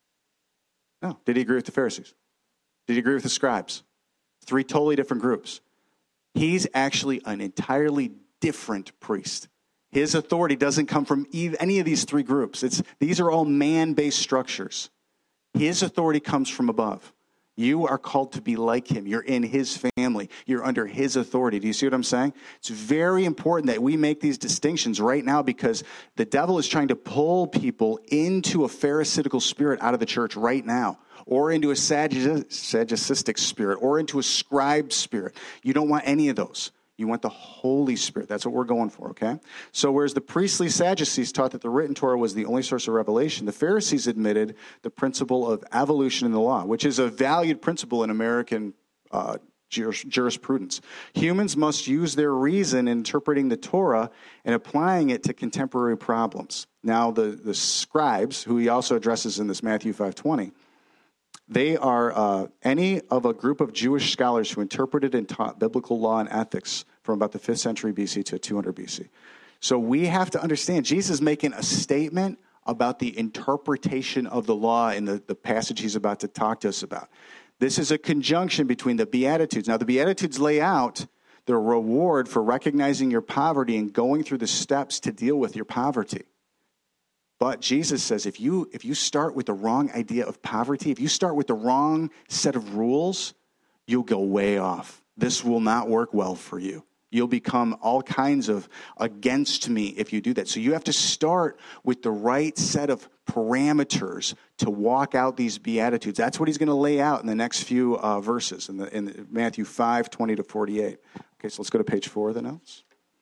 No. Did he agree with the Pharisees? Did he agree with the scribes? Three totally different groups. He's actually an entirely different priest. His authority doesn't come from any of these three groups. It's, these are all man-based structures. His authority comes from above. You are called to be like him. You're in his family. You're under his authority. Do you see what I'm saying? It's very important that we make these distinctions right now because the devil is trying to pull people into a pharisaical spirit out of the church right now, or into a sadducistic spirit, or into a scribe spirit. You don't want any of those. You want the Holy Spirit. That's what we're going for, okay? So whereas the priestly Sadducees taught that the written Torah was the only source of revelation, the Pharisees admitted the principle of evolution in the law, which is a valued principle in American uh, jurisprudence. Humans must use their reason in interpreting the Torah and applying it to contemporary problems. Now, the, the scribes, who he also addresses in this Matthew five twenty, they are uh, any of a group of Jewish scholars who interpreted and taught biblical law and ethics from about the fifth century B C to two hundred B C. So we have to understand, Jesus is making a statement about the interpretation of the law in the, the passage he's about to talk to us about. This is a conjunction between the Beatitudes. Now, the Beatitudes lay out the reward for recognizing your poverty and going through the steps to deal with your poverty. But Jesus says if you if you start with the wrong idea of poverty, if you start with the wrong set of rules, you'll go way off. This will not work well for you. You'll become all kinds of against me if you do that. So you have to start with the right set of parameters to walk out these Beatitudes. That's what he's going to lay out in the next few uh, verses in, the, in Matthew five twenty to forty-eight. Okay, so let's go to page four of the notes.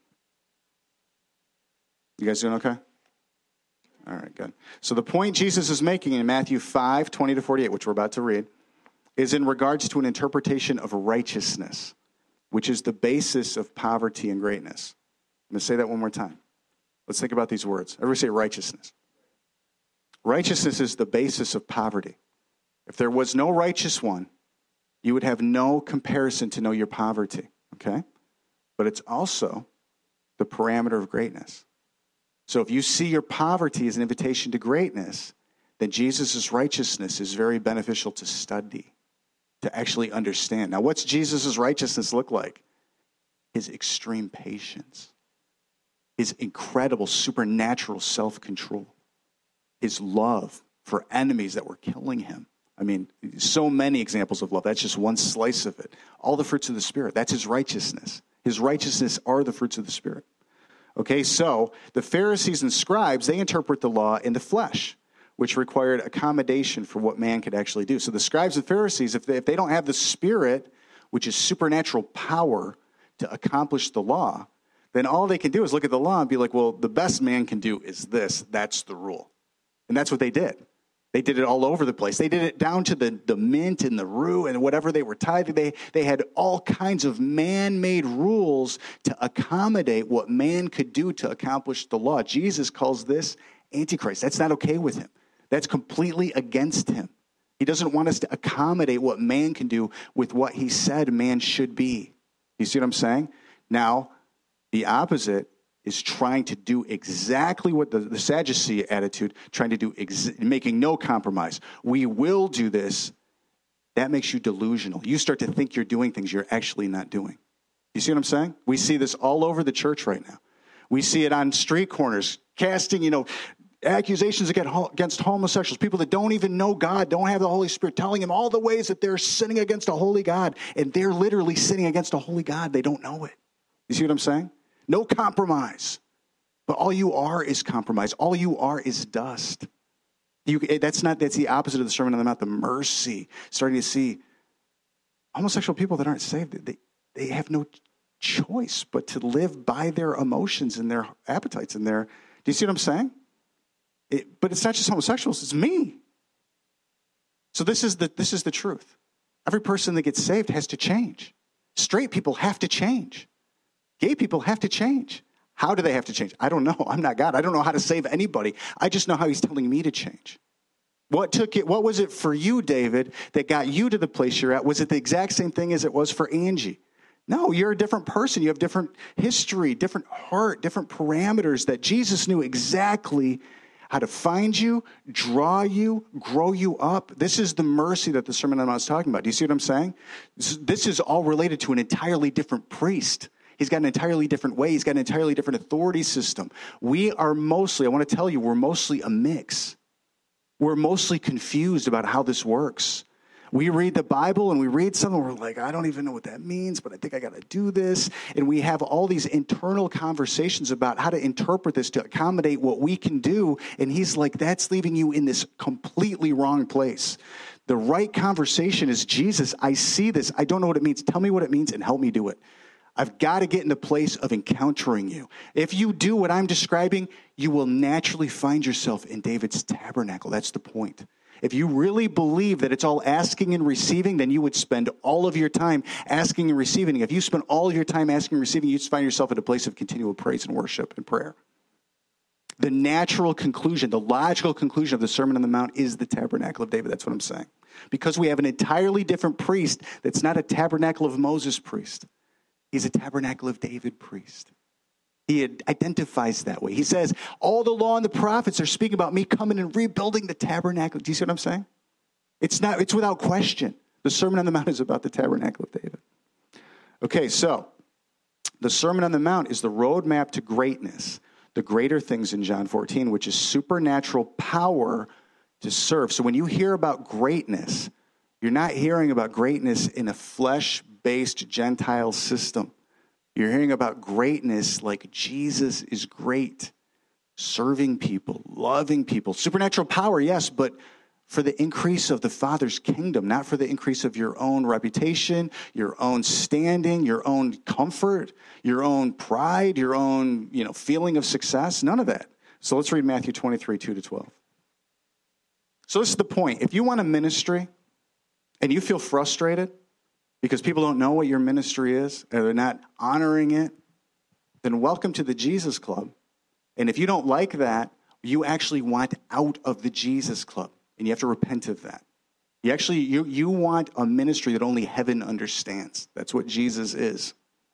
You guys doing okay? All right, good. So the point Jesus is making in Matthew five twenty to forty-eight, which we're about to read, is in regards to an interpretation of righteousness, which is the basis of poverty and greatness. I'm going to say that one more time. Let's think about these words. Everybody say righteousness. Righteousness is the basis of poverty. If there was no righteous one, you would have no comparison to know your poverty, okay? But it's also the parameter of greatness. So if you see your poverty as an invitation to greatness, then Jesus' righteousness is very beneficial to study, to actually understand. Now, what's Jesus' righteousness look like? His extreme patience, his incredible supernatural self-control, his love for enemies that were killing him. I mean, so many examples of love. That's just one slice of it. All the fruits of the Spirit. That's his righteousness. His righteousness are the fruits of the Spirit. Okay, so the Pharisees and scribes, they interpret the law in the flesh, which required accommodation for what man could actually do. So the scribes and Pharisees, if they, if they don't have the Spirit, which is supernatural power to accomplish the law, then all they can do is look at the law and be like, well, the best man can do is this. That's the rule. And that's what they did. They did it all over the place. They did it down to the, the mint and the rue and whatever they were tithing. They, they had all kinds of man-made rules to accommodate what man could do to accomplish the law. Jesus calls this Antichrist. That's not okay with him. That's completely against him. He doesn't want us to accommodate what man can do with what he said man should be. You see what I'm saying? Now, the opposite is trying to do exactly what the, the Sadducee attitude, trying to do, ex- making no compromise. We will do this that makes you delusional. You start to think you're doing things you're actually not doing. You see what I'm saying? We see this all over the church right now. We see it on street corners, casting, you know, accusations against homosexuals, people that don't even know God, don't have the Holy Spirit, telling them all the ways that they're sinning against a holy God, and they're literally sinning against a holy God. They don't know it. You see what I'm saying? No compromise. But all you are is compromise. All you are is dust. You, that's not, that's the opposite of the Sermon on the Mount, the mercy. Starting to see homosexual people that aren't saved, they, they have no choice but to live by their emotions and their appetites and their, do you see what I'm saying? It, but it's not just homosexuals, it's me. So this is the this is the truth. Every person that gets saved has to change. Straight people have to change. Gay people have to change. How do they have to change? I don't know. I'm not God. I don't know how to save anybody. I just know how he's telling me to change. What took it? What was it for you, David, that got you to the place you're at? Was it the exact same thing as it was for Angie? No, you're a different person. You have different history, different heart, different parameters that Jesus knew exactly how to find you, draw you, grow you up. This is the mercy that the Sermon on the Mount is talking about. Do you see what I'm saying? This is all related to an entirely different priest. He's got an entirely different way. He's got an entirely different authority system. We are mostly, I want to tell you, we're mostly a mix. We're mostly confused about how this works. We read the Bible and we read something, we're like, I don't even know what that means, but I think I got to do this. And we have all these internal conversations about how to interpret this to accommodate what we can do. And he's like, that's leaving you in this completely wrong place. The right conversation is, Jesus, I see this. I don't know what it means. Tell me what it means and help me do it. I've got to get in the place of encountering you. If you do what I'm describing, you will naturally find yourself in David's tabernacle. That's the point. If you really believe that it's all asking and receiving, then you would spend all of your time asking and receiving. If you spend all of your time asking and receiving, you'd find yourself at a place of continual praise and worship and prayer. The natural conclusion, the logical conclusion of the Sermon on the Mount is the tabernacle of David. That's what I'm saying. Because we have an entirely different priest that's not a tabernacle of Moses priest. He's a tabernacle of David priest. He identifies that way. He says, all the law and the prophets are speaking about me coming and rebuilding the tabernacle. Do you see what I'm saying? It's not, it's without question. The Sermon on the Mount is about the tabernacle of David. Okay, so the Sermon on the Mount is the roadmap to greatness, the greater things in John fourteen, which is supernatural power to serve. So when you hear about greatness, you're not hearing about greatness in a flesh-based Gentile system. You're hearing about greatness like Jesus is great, serving people, loving people. Supernatural power, yes, but for the increase of the Father's kingdom, not for the increase of your own reputation, your own standing, your own comfort, your own pride, your own, you know, feeling of success, none of that. So let's read Matthew twenty-three, two to twelve. So this is the point. If you want a ministry and you feel frustrated because people don't know what your ministry is, or they're not honoring it, then welcome to the Jesus Club. And if you don't like that, you actually want out of the Jesus Club, and you have to repent of that. You actually, you, you want a ministry that only heaven understands. That's what Jesus is.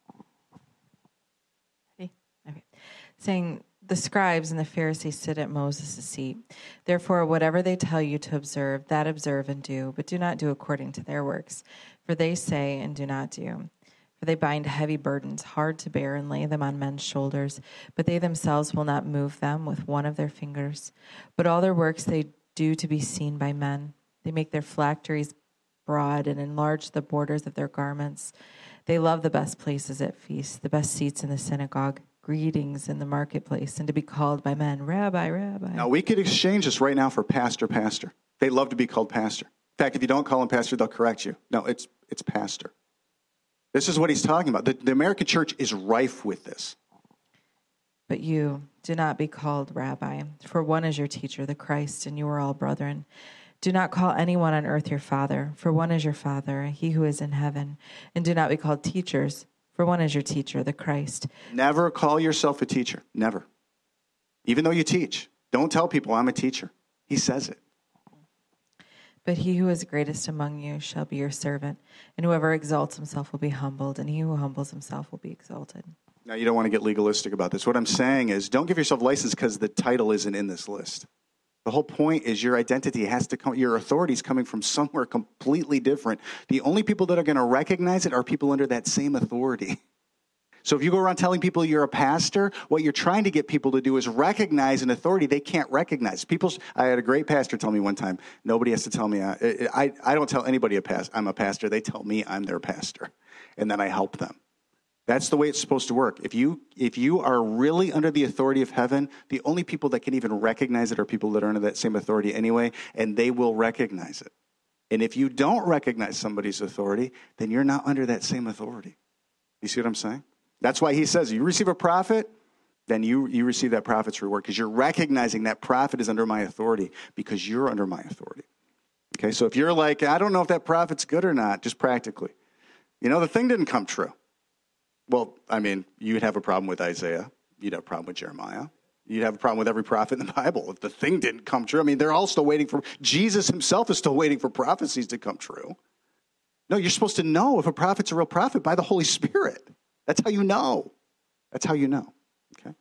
Okay. Okay. Saying, the scribes and the Pharisees sit at Moses' seat. Therefore, whatever they tell you to observe, that observe and do, but do not do according to their works. For they say and do not do. For they bind heavy burdens, hard to bear, and lay them on men's shoulders, but they themselves will not move them with one of their fingers. But all their works they do to be seen by men. They make their phylacteries broad and enlarge the borders of their garments. They love the best places at feasts, the best seats in the synagogue, greetings in the marketplace, and to be called by men, Rabbi, Rabbi. Now, we could exchange this right now for pastor, pastor. They love to be called pastor. In fact, if you don't call him pastor, they'll correct you. No, it's it's pastor. This is what he's talking about. The, the American church is rife with this. But you, do not be called Rabbi, for one is your teacher, the Christ, and you are all brethren. Do not call anyone on earth your father, for one is your Father, he who is in heaven. And do not be called teachers, for one is your teacher, the Christ. Never call yourself a teacher. Never. Even though you teach. Don't tell people I'm a teacher. He says it. But he who is greatest among you shall be your servant, and whoever exalts himself will be humbled, and he who humbles himself will be exalted. Now, you don't want to get legalistic about this. What I'm saying is, don't give yourself license because the title isn't in this list. The whole point is your identity has to come, your authority is coming from somewhere completely different. The only people that are going to recognize it are people under that same authority. So if you go around telling people you're a pastor, what you're trying to get people to do is recognize an authority they can't recognize. People, I had a great pastor tell me one time, nobody has to tell me, I, I, I don't tell anybody a past, I'm a pastor. They tell me I'm their pastor, and then I help them. That's the way it's supposed to work. If you if you are really under the authority of heaven, the only people that can even recognize it are people that are under that same authority anyway, and they will recognize it. And if you don't recognize somebody's authority, then you're not under that same authority. You see what I'm saying? That's why he says, you receive a prophet, then you, you receive that prophet's reward, because you're recognizing that prophet is under my authority because you're under my authority. Okay, so if you're like, I don't know if that prophet's good or not, just practically, you know, the thing didn't come true. Well, I mean, you'd have a problem with Isaiah. You'd have a problem with Jeremiah. You'd have a problem with every prophet in the Bible if the thing didn't come true. I mean, they're all still waiting for, Jesus himself is still waiting for prophecies to come true. No, you're supposed to know if a prophet's a real prophet by the Holy Spirit. That's how you know. That's how you know. Okay.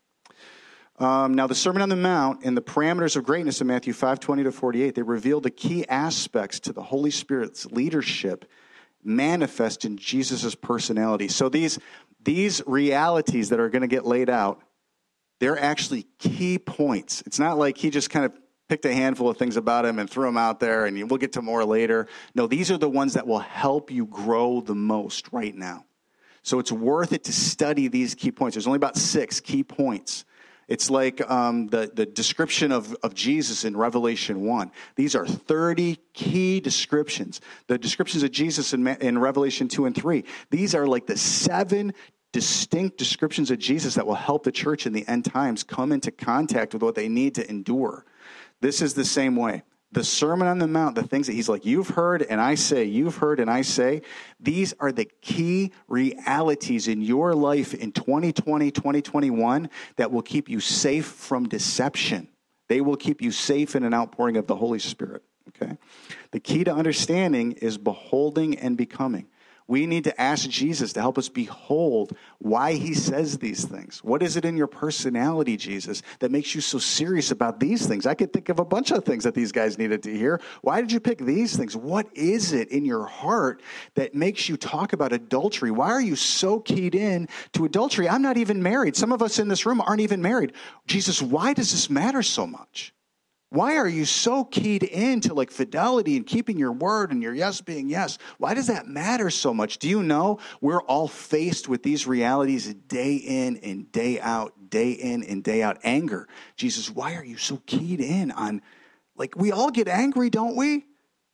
Um, now, the Sermon on the Mount and the parameters of greatness in Matthew five twenty to forty-eight, they reveal the key aspects to the Holy Spirit's leadership manifest in Jesus' personality. So these, these realities that are going to get laid out, they're actually key points. It's not like he just kind of picked a handful of things about him and threw them out there and we'll get to more later. No, these are the ones that will help you grow the most right now. So it's worth it to study these key points. There's only about six key points. It's like um, the, the description of, of Jesus in Revelation one. These are thirty key descriptions. The descriptions of Jesus in, in Revelation two and three. These are like the seven distinct descriptions of Jesus that will help the church in the end times come into contact with what they need to endure. This is the same way. The Sermon on the Mount, the things that he's like, you've heard and I say, you've heard and I say, these are the key realities in your life in twenty twenty, twenty twenty-one that will keep you safe from deception. They will keep you safe in an outpouring of the Holy Spirit. Okay. The key to understanding is beholding and becoming. We need to ask Jesus to help us behold why he says these things. What is it in your personality, Jesus, that makes you so serious about these things? I could think of a bunch of things that these guys needed to hear. Why did you pick these things? What is it in your heart that makes you talk about adultery? Why are you so keyed in to adultery? I'm not even married. Some of us in this room aren't even married. Jesus, why does this matter so much? Why are you so keyed into like fidelity and keeping your word and your yes being yes? Why does that matter so much? Do you know we're all faced with these realities day in and day out, day in and day out? Anger. Jesus, why are you so keyed in on, like, we all get angry, don't we?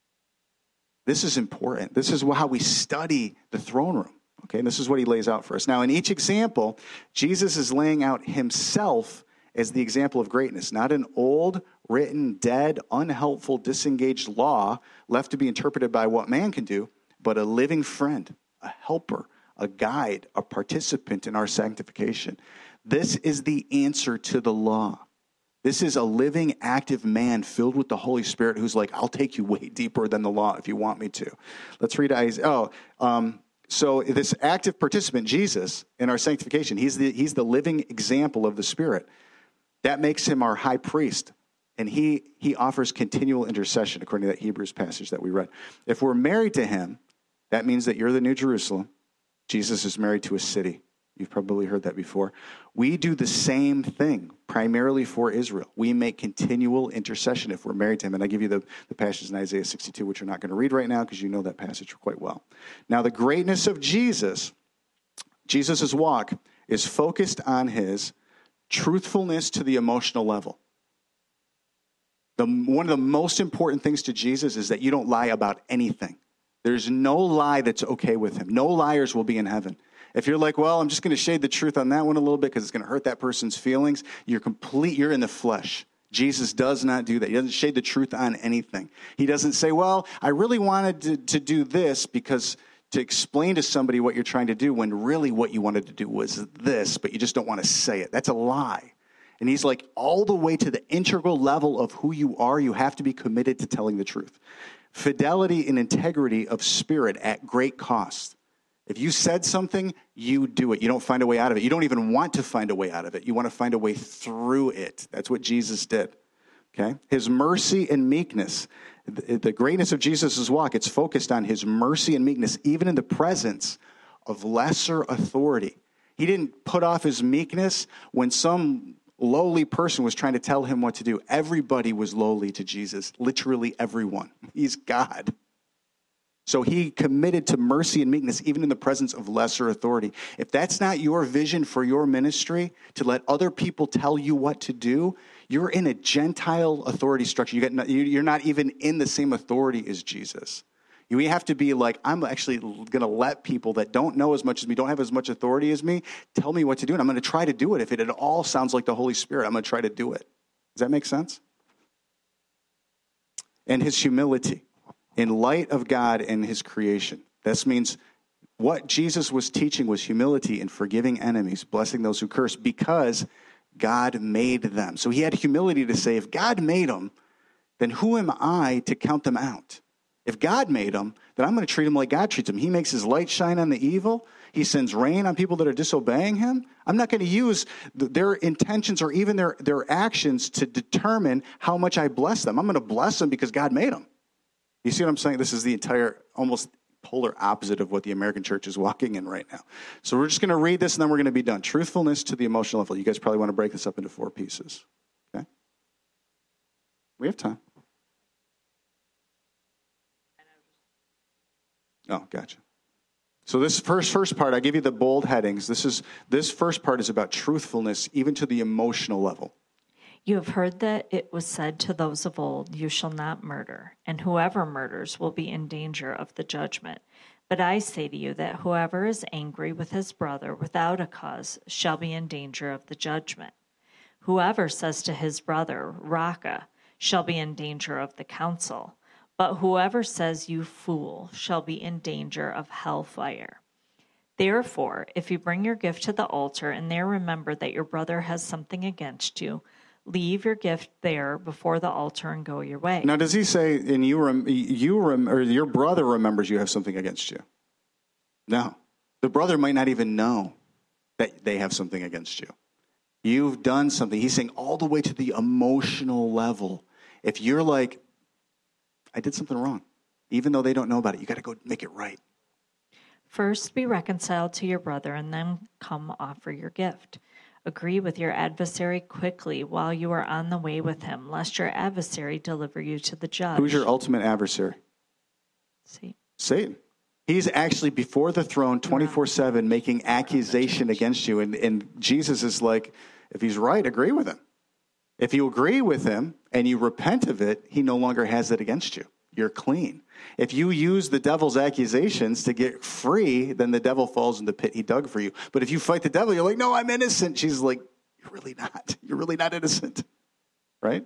This is important. This is how we study the throne room. Okay, and this is what he lays out for us. Now, in each example, Jesus is laying out himself as the example of greatness, not an old, written, dead, unhelpful, disengaged law left to be interpreted by what man can do, but a living friend, a helper, a guide, a participant in our sanctification. This is the answer to the law. This is a living, active man filled with the Holy Spirit who's like, I'll take you way deeper than the law if you want me to. Let's read Isaiah. Oh, um, so this active participant, Jesus, in our sanctification, he's the, he's the living example of the Spirit. That makes him our high priest. And he he offers continual intercession, according to that Hebrews passage that we read. If we're married to him, that means that you're the New Jerusalem. Jesus is married to a city. You've probably heard that before. We do the same thing, primarily for Israel. We make continual intercession if we're married to him. And I give you the, the passage in Isaiah sixty-two, which we're not going to read right now because you know that passage quite well. Now, the greatness of Jesus, Jesus' walk, is focused on his truthfulness to the emotional level. The, one of the most important things to Jesus is that you don't lie about anything. There's no lie that's okay with him. No liars will be in heaven. If you're like, well, I'm just going to shade the truth on that one a little bit because it's going to hurt that person's feelings, you're complete, you're in the flesh. Jesus does not do that. He doesn't shade the truth on anything. He doesn't say, well, I really wanted to, to do this because to explain to somebody what you're trying to do when really what you wanted to do was this, but you just don't want to say it. That's a lie. And he's like, all the way to the integral level of who you are, you have to be committed to telling the truth. Fidelity and integrity of spirit at great cost. If you said something, you do it. You don't find a way out of it. You don't even want to find a way out of it. You want to find a way through it. That's what Jesus did. Okay? His mercy and meekness. The, the greatness of Jesus' walk, it's focused on his mercy and meekness, even in the presence of lesser authority. He didn't put off his meekness when some lowly person was trying to tell him what to do. Everybody was lowly to Jesus, literally everyone. He's God. So he committed to mercy and meekness, even in the presence of lesser authority. If that's not your vision for your ministry, to let other people tell you what to do, you're in a Gentile authority structure. You get, you're not even in the same authority as Jesus. You have to be like, I'm actually going to let people that don't know as much as me, don't have as much authority as me, tell me what to do. And I'm going to try to do it. If it at all sounds like the Holy Spirit, I'm going to try to do it. Does that make sense? And his humility in light of God and his creation. This means what Jesus was teaching was humility in forgiving enemies, blessing those who curse, because God made them. So he had humility to say, if God made them, then who am I to count them out? If God made them, then I'm going to treat them like God treats them. He makes his light shine on the evil. He sends rain on people that are disobeying him. I'm not going to use their intentions or even their, their actions to determine how much I bless them. I'm going to bless them because God made them. You see what I'm saying? This is the entire, almost polar opposite of what the American church is walking in right now. So we're just going to read this and then we're going to be done. Truthfulness to the emotional level. You guys probably want to break this up into four pieces. Okay? We have time. Oh, gotcha. So this first first part, I give you the bold headings. This is this first part is about truthfulness, even to the emotional level. You have heard that it was said to those of old, you shall not murder, and whoever murders will be in danger of the judgment. But I say to you that whoever is angry with his brother without a cause shall be in danger of the judgment. Whoever says to his brother, Raca, shall be in danger of the council. But whoever says, you fool, shall be in danger of hellfire. Therefore, if you bring your gift to the altar and there remember that your brother has something against you, leave your gift there before the altar and go your way. Now, does he say, and you, rem, you rem, or your brother remembers you have something against you? No. The brother might not even know that they have something against you. You've done something. He's saying all the way to the emotional level. If you're like, I did something wrong, even though they don't know about it, you got to go make it right. First be reconciled to your brother and then come offer your gift. Agree with your adversary quickly while you are on the way with him, lest your adversary deliver you to the judge. Who's your ultimate adversary? See. Satan. He's actually before the throne twenty-four seven making accusation against you. And, and Jesus is like, if he's right, agree with him. If you agree with him and you repent of it, he no longer has it against you. You're clean. If you use the devil's accusations to get free, then the devil falls in the pit he dug for you. But if you fight the devil, you're like, no, I'm innocent. She's like, you're really not. You're really not innocent. Right?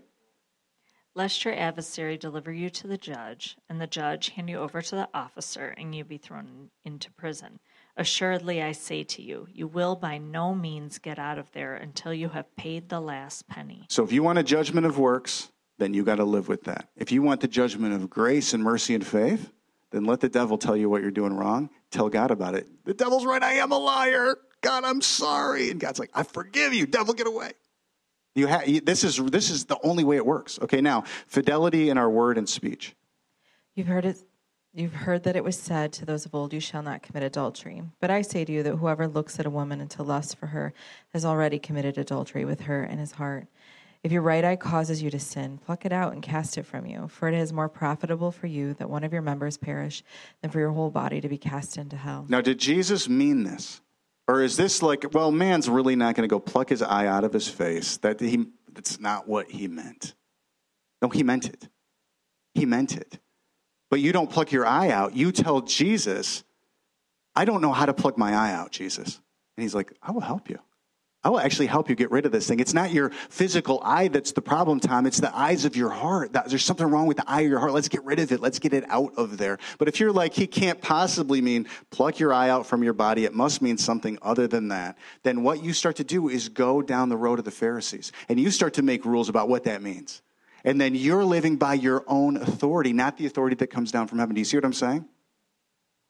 Lest your adversary deliver you to the judge, and the judge hand you over to the officer, and you be thrown into prison. Assuredly, I say to you, you will by no means get out of there until you have paid the last penny. So if you want a judgment of works, then you got to live with that. If you want the judgment of grace and mercy and faith, then let the devil tell you what you're doing wrong. Tell God about it. The devil's right. I am a liar. God, I'm sorry. And God's like, I forgive you. Devil, get away. You ha- this is this is the only way it works. Okay, now, fidelity in our word and speech. You've heard it. You've heard that it was said to those of old, you shall not commit adultery. But I say to you that whoever looks at a woman and to lust for her has already committed adultery with her in his heart. If your right eye causes you to sin, pluck it out and cast it from you. For it is more profitable for you that one of your members perish than for your whole body to be cast into hell. Now, did Jesus mean this? Or is this like, well, man's really not going to go pluck his eye out of his face? That he, that's not what he meant. No, he meant it. He meant it. But you don't pluck your eye out. You tell Jesus, I don't know how to pluck my eye out, Jesus. And he's like, I will help you. I will actually help you get rid of this thing. It's not your physical eye that's the problem, Tom. It's the eyes of your heart. There's something wrong with the eye of your heart. Let's get rid of it. Let's get it out of there. But if you're like, he can't possibly mean pluck your eye out from your body, it must mean something other than that, then what you start to do is go down the road of the Pharisees. And you start to make rules about what that means. And then you're living by your own authority, not the authority that comes down from heaven. Do you see what I'm saying?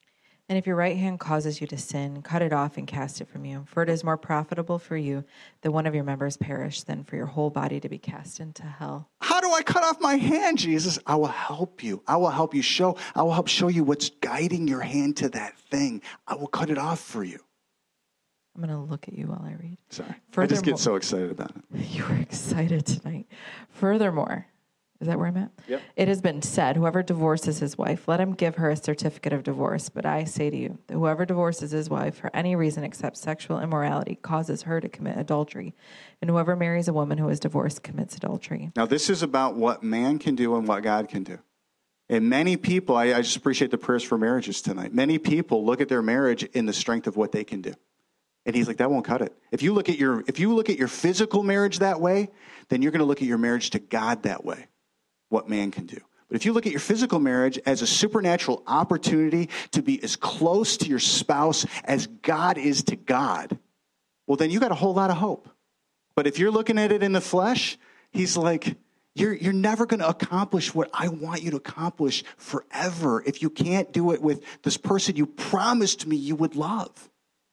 And if your right hand causes you to sin, cut it off and cast it from you. For it is more profitable for you that one of your members perish than for your whole body to be cast into hell. How do I cut off my hand, Jesus? I will help you. I will help you show. I will help show you what's guiding your hand to that thing. I will cut it off for you. I'm going to look at you while I read. Sorry. Furthermore, I just get so excited about it. You were excited tonight. Furthermore, is that where I'm at? Yep. It has been said, whoever divorces his wife, let him give her a certificate of divorce. But I say to you, that whoever divorces his wife for any reason except sexual immorality causes her to commit adultery. And whoever marries a woman who is divorced commits adultery. Now, this is about what man can do and what God can do. And many people, I, I just appreciate the prayers for marriages tonight. Many people look at their marriage in the strength of what they can do. And he's like, that won't cut it. If you look at your, if you look at your physical marriage that way, then you're going to look at your marriage to God that way. What man can do. But if you look at your physical marriage as a supernatural opportunity to be as close to your spouse as God is to God, well, then you got a whole lot of hope. But if you're looking at it in the flesh, he's like, you're, you're never going to accomplish what I want you to accomplish forever if you can't do it with this person you promised me you would love.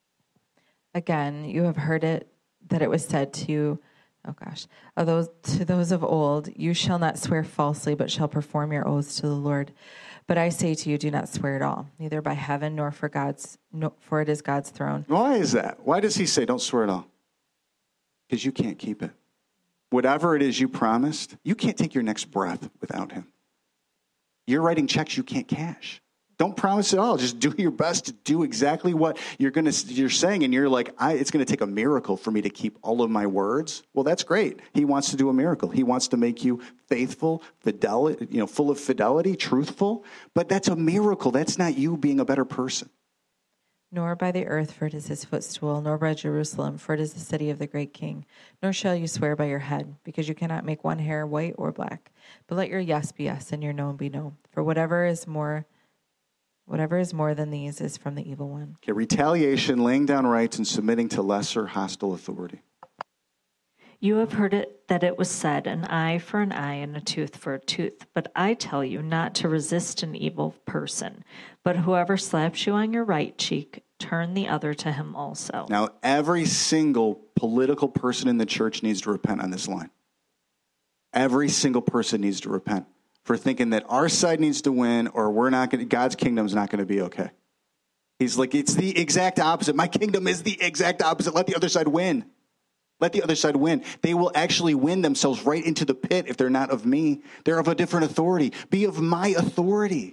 Again, you have heard it, that it was said to you, oh gosh, of those, to those of old, you shall not swear falsely, but shall perform your oaths to the Lord. But I say to you, do not swear at all, neither by heaven nor for God's, no, for it is God's throne. Why is that? Why does he say don't swear at all? Because you can't keep it. Whatever it is you promised, you can't take your next breath without him. You're writing checks you can't cash. Don't promise at all. Just do your best to do exactly what you're going to. You're saying, and you're like, I, it's going to take a miracle for me to keep all of my words. Well, that's great. He wants to do a miracle. He wants to make you faithful, fidelity, you know, full of fidelity, truthful. But that's a miracle. That's not you being a better person. Nor by the earth, for it is his footstool, nor by Jerusalem, for it is the city of the great king. Nor shall you swear by your head, because you cannot make one hair white or black. But let your yes be yes, and your no be no. For whatever is more, whatever is more than these is from the evil one. Okay, retaliation, laying down rights, and submitting to lesser hostile authority. You have heard it that it was said, an eye for an eye and a tooth for a tooth. But I tell you not to resist an evil person. But whoever slaps you on your right cheek, turn the other to him also. Now, every single political person in the church needs to repent on this line. Every single person needs to repent for thinking that our side needs to win or we're not going to, God's kingdom is not going to be okay. He's like, it's the exact opposite. My kingdom is the exact opposite. Let the other side win. Let the other side win. They will actually win themselves right into the pit if they're not of me. They're of a different authority. Be of my authority.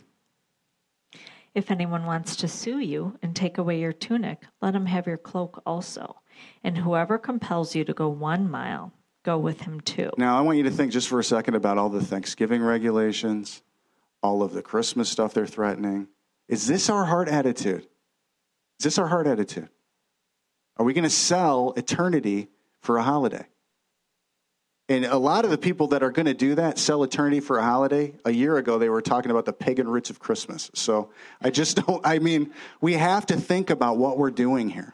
If anyone wants to sue you and take away your tunic, let him have your cloak also. And whoever compels you to go one mile, go with him too. Now, I want you to think just for a second about all the Thanksgiving regulations, all of the Christmas stuff they're threatening. Is this our heart attitude? Is this our heart attitude? Are we going to sell eternity for a holiday? And a lot of the people that are going to do that, sell eternity for a holiday, a year ago they were talking about the pagan roots of Christmas. So I just don't, I mean, we have to think about what we're doing here.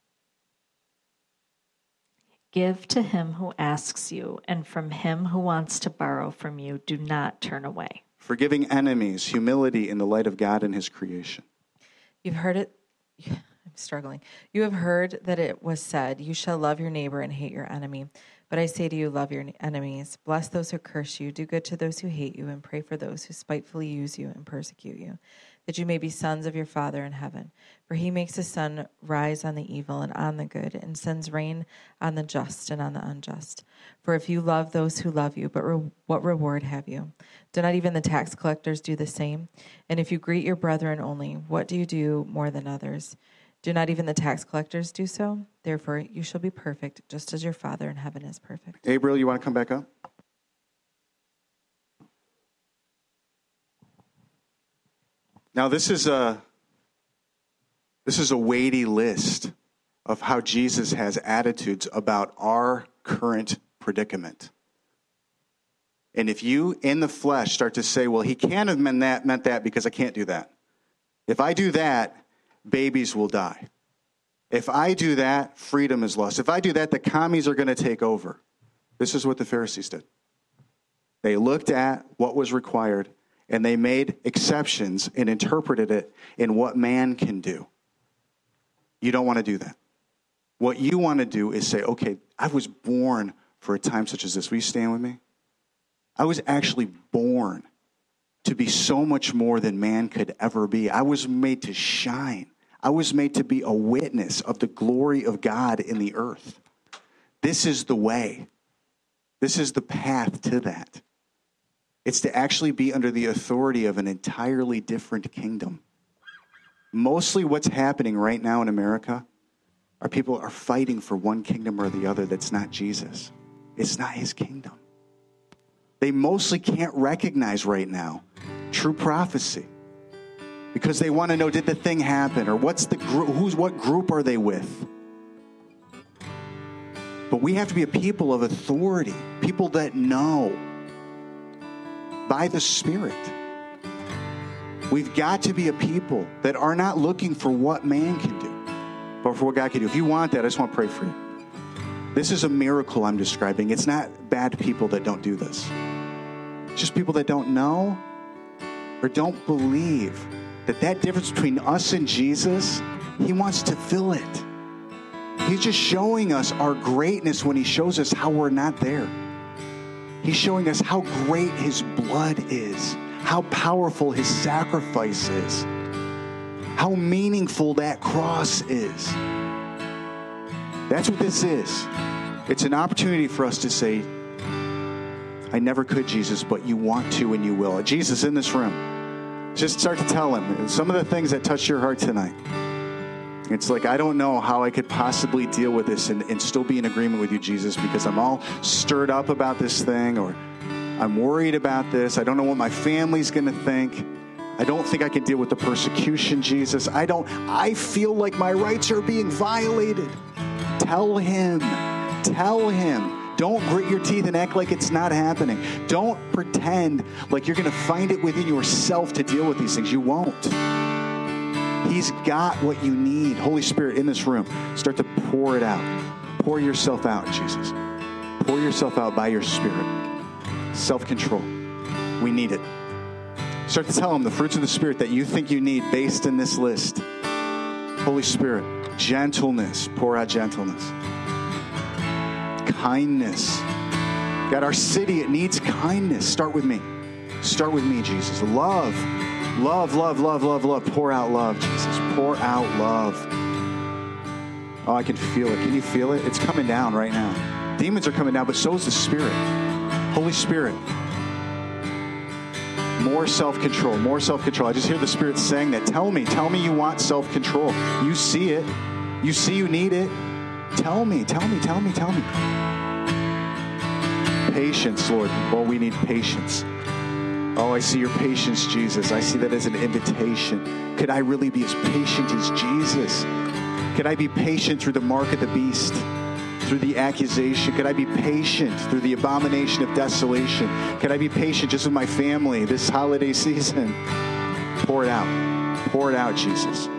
Give to him who asks you, and from him who wants to borrow from you, do not turn away. Forgiving enemies, humility in the light of God and his creation. You've heard it. I'm struggling. You have heard that it was said, you shall love your neighbor and hate your enemy. But I say to you, love your enemies, bless those who curse you, do good to those who hate you, and pray for those who spitefully use you and persecute you, that you may be sons of your Father in heaven. For he makes his sun rise on the evil and on the good, and sends rain on the just and on the unjust. For if you love those who love you, but re- what reward have you? Do not even the tax collectors do the same? And if you greet your brethren only, what do you do more than others? Do not even the tax collectors do so? Therefore, you shall be perfect, just as your Father in heaven is perfect. Gabriel, you want to come back up? Now, this is a this is a weighty list of how Jesus has attitudes about our current predicament. And if you, in the flesh, start to say, well, he can't have meant that, meant that because I can't do that. If I do that, babies will die. If I do that, freedom is lost. If I do that, the commies are going to take over. This is what the Pharisees did. They looked at what was required, and they made exceptions and interpreted it in what man can do. You don't want to do that. What you want to do is say, okay, I was born for a time such as this. Will you stand with me? I was actually born to be so much more than man could ever be. I was made to shine. I was made to be a witness of the glory of God in the earth. This is the way. This is the path to that. It's to actually be under the authority of an entirely different kingdom. Mostly what's happening right now in America are people are fighting for one kingdom or the other that's not Jesus. It's not his kingdom. They mostly can't recognize right now true prophecy because they want to know, did the thing happen? Or what's the group, who's, what group are they with? But we have to be a people of authority, people that know by the Spirit. We've got to be a people that are not looking for what man can do, but for what God can do. If you want that, I just want to pray for you. This is a miracle I'm describing. It's not bad people that don't do this. It's just people that don't know or don't believe that that difference between us and Jesus, he wants to fill it. He's just showing us our greatness when he shows us how we're not there. He's showing us how great his blood is, how powerful his sacrifice is, how meaningful that cross is. That's what this is. It's an opportunity for us to say, I never could, Jesus, but you want to and you will. Jesus, in this room, just start to tell him some of the things that touch your heart tonight. It's like, I don't know how I could possibly deal with this and, and still be in agreement with you, Jesus, because I'm all stirred up about this thing, or I'm worried about this. I don't know what my family's going to think. I don't think I can deal with the persecution, Jesus. I don't, I feel like my rights are being violated. Tell him, tell him. Don't grit your teeth and act like it's not happening. Don't pretend like you're going to find it within yourself to deal with these things. You won't. He's got what you need. Holy Spirit, in this room, start to pour it out. Pour yourself out, Jesus. Pour yourself out by your Spirit. Self-control. We need it. Start to tell him the fruits of the Spirit that you think you need based in this list. Holy Spirit, gentleness. Pour out gentleness. Kindness. God, our city, it needs kindness. Start with me. Start with me, Jesus. Love. Love, love, love, love, love. Pour out love, Jesus. Pour out love. Oh, I can feel it. Can you feel it? It's coming down right now. Demons are coming down, but so is the Spirit. Holy Spirit. More self-control, more self-control. I just hear the Spirit saying that. Tell me, tell me you want self-control. You see it. You see you need it. Tell me, tell me, tell me, tell me. Patience, Lord. Well, we need patience. Oh, I see your patience, Jesus. I see that as an invitation. Could I really be as patient as Jesus? Could I be patient through the mark of the beast, through the accusation? Could I be patient through the abomination of desolation? Could I be patient just with my family this holiday season? Pour it out. Pour it out, Jesus.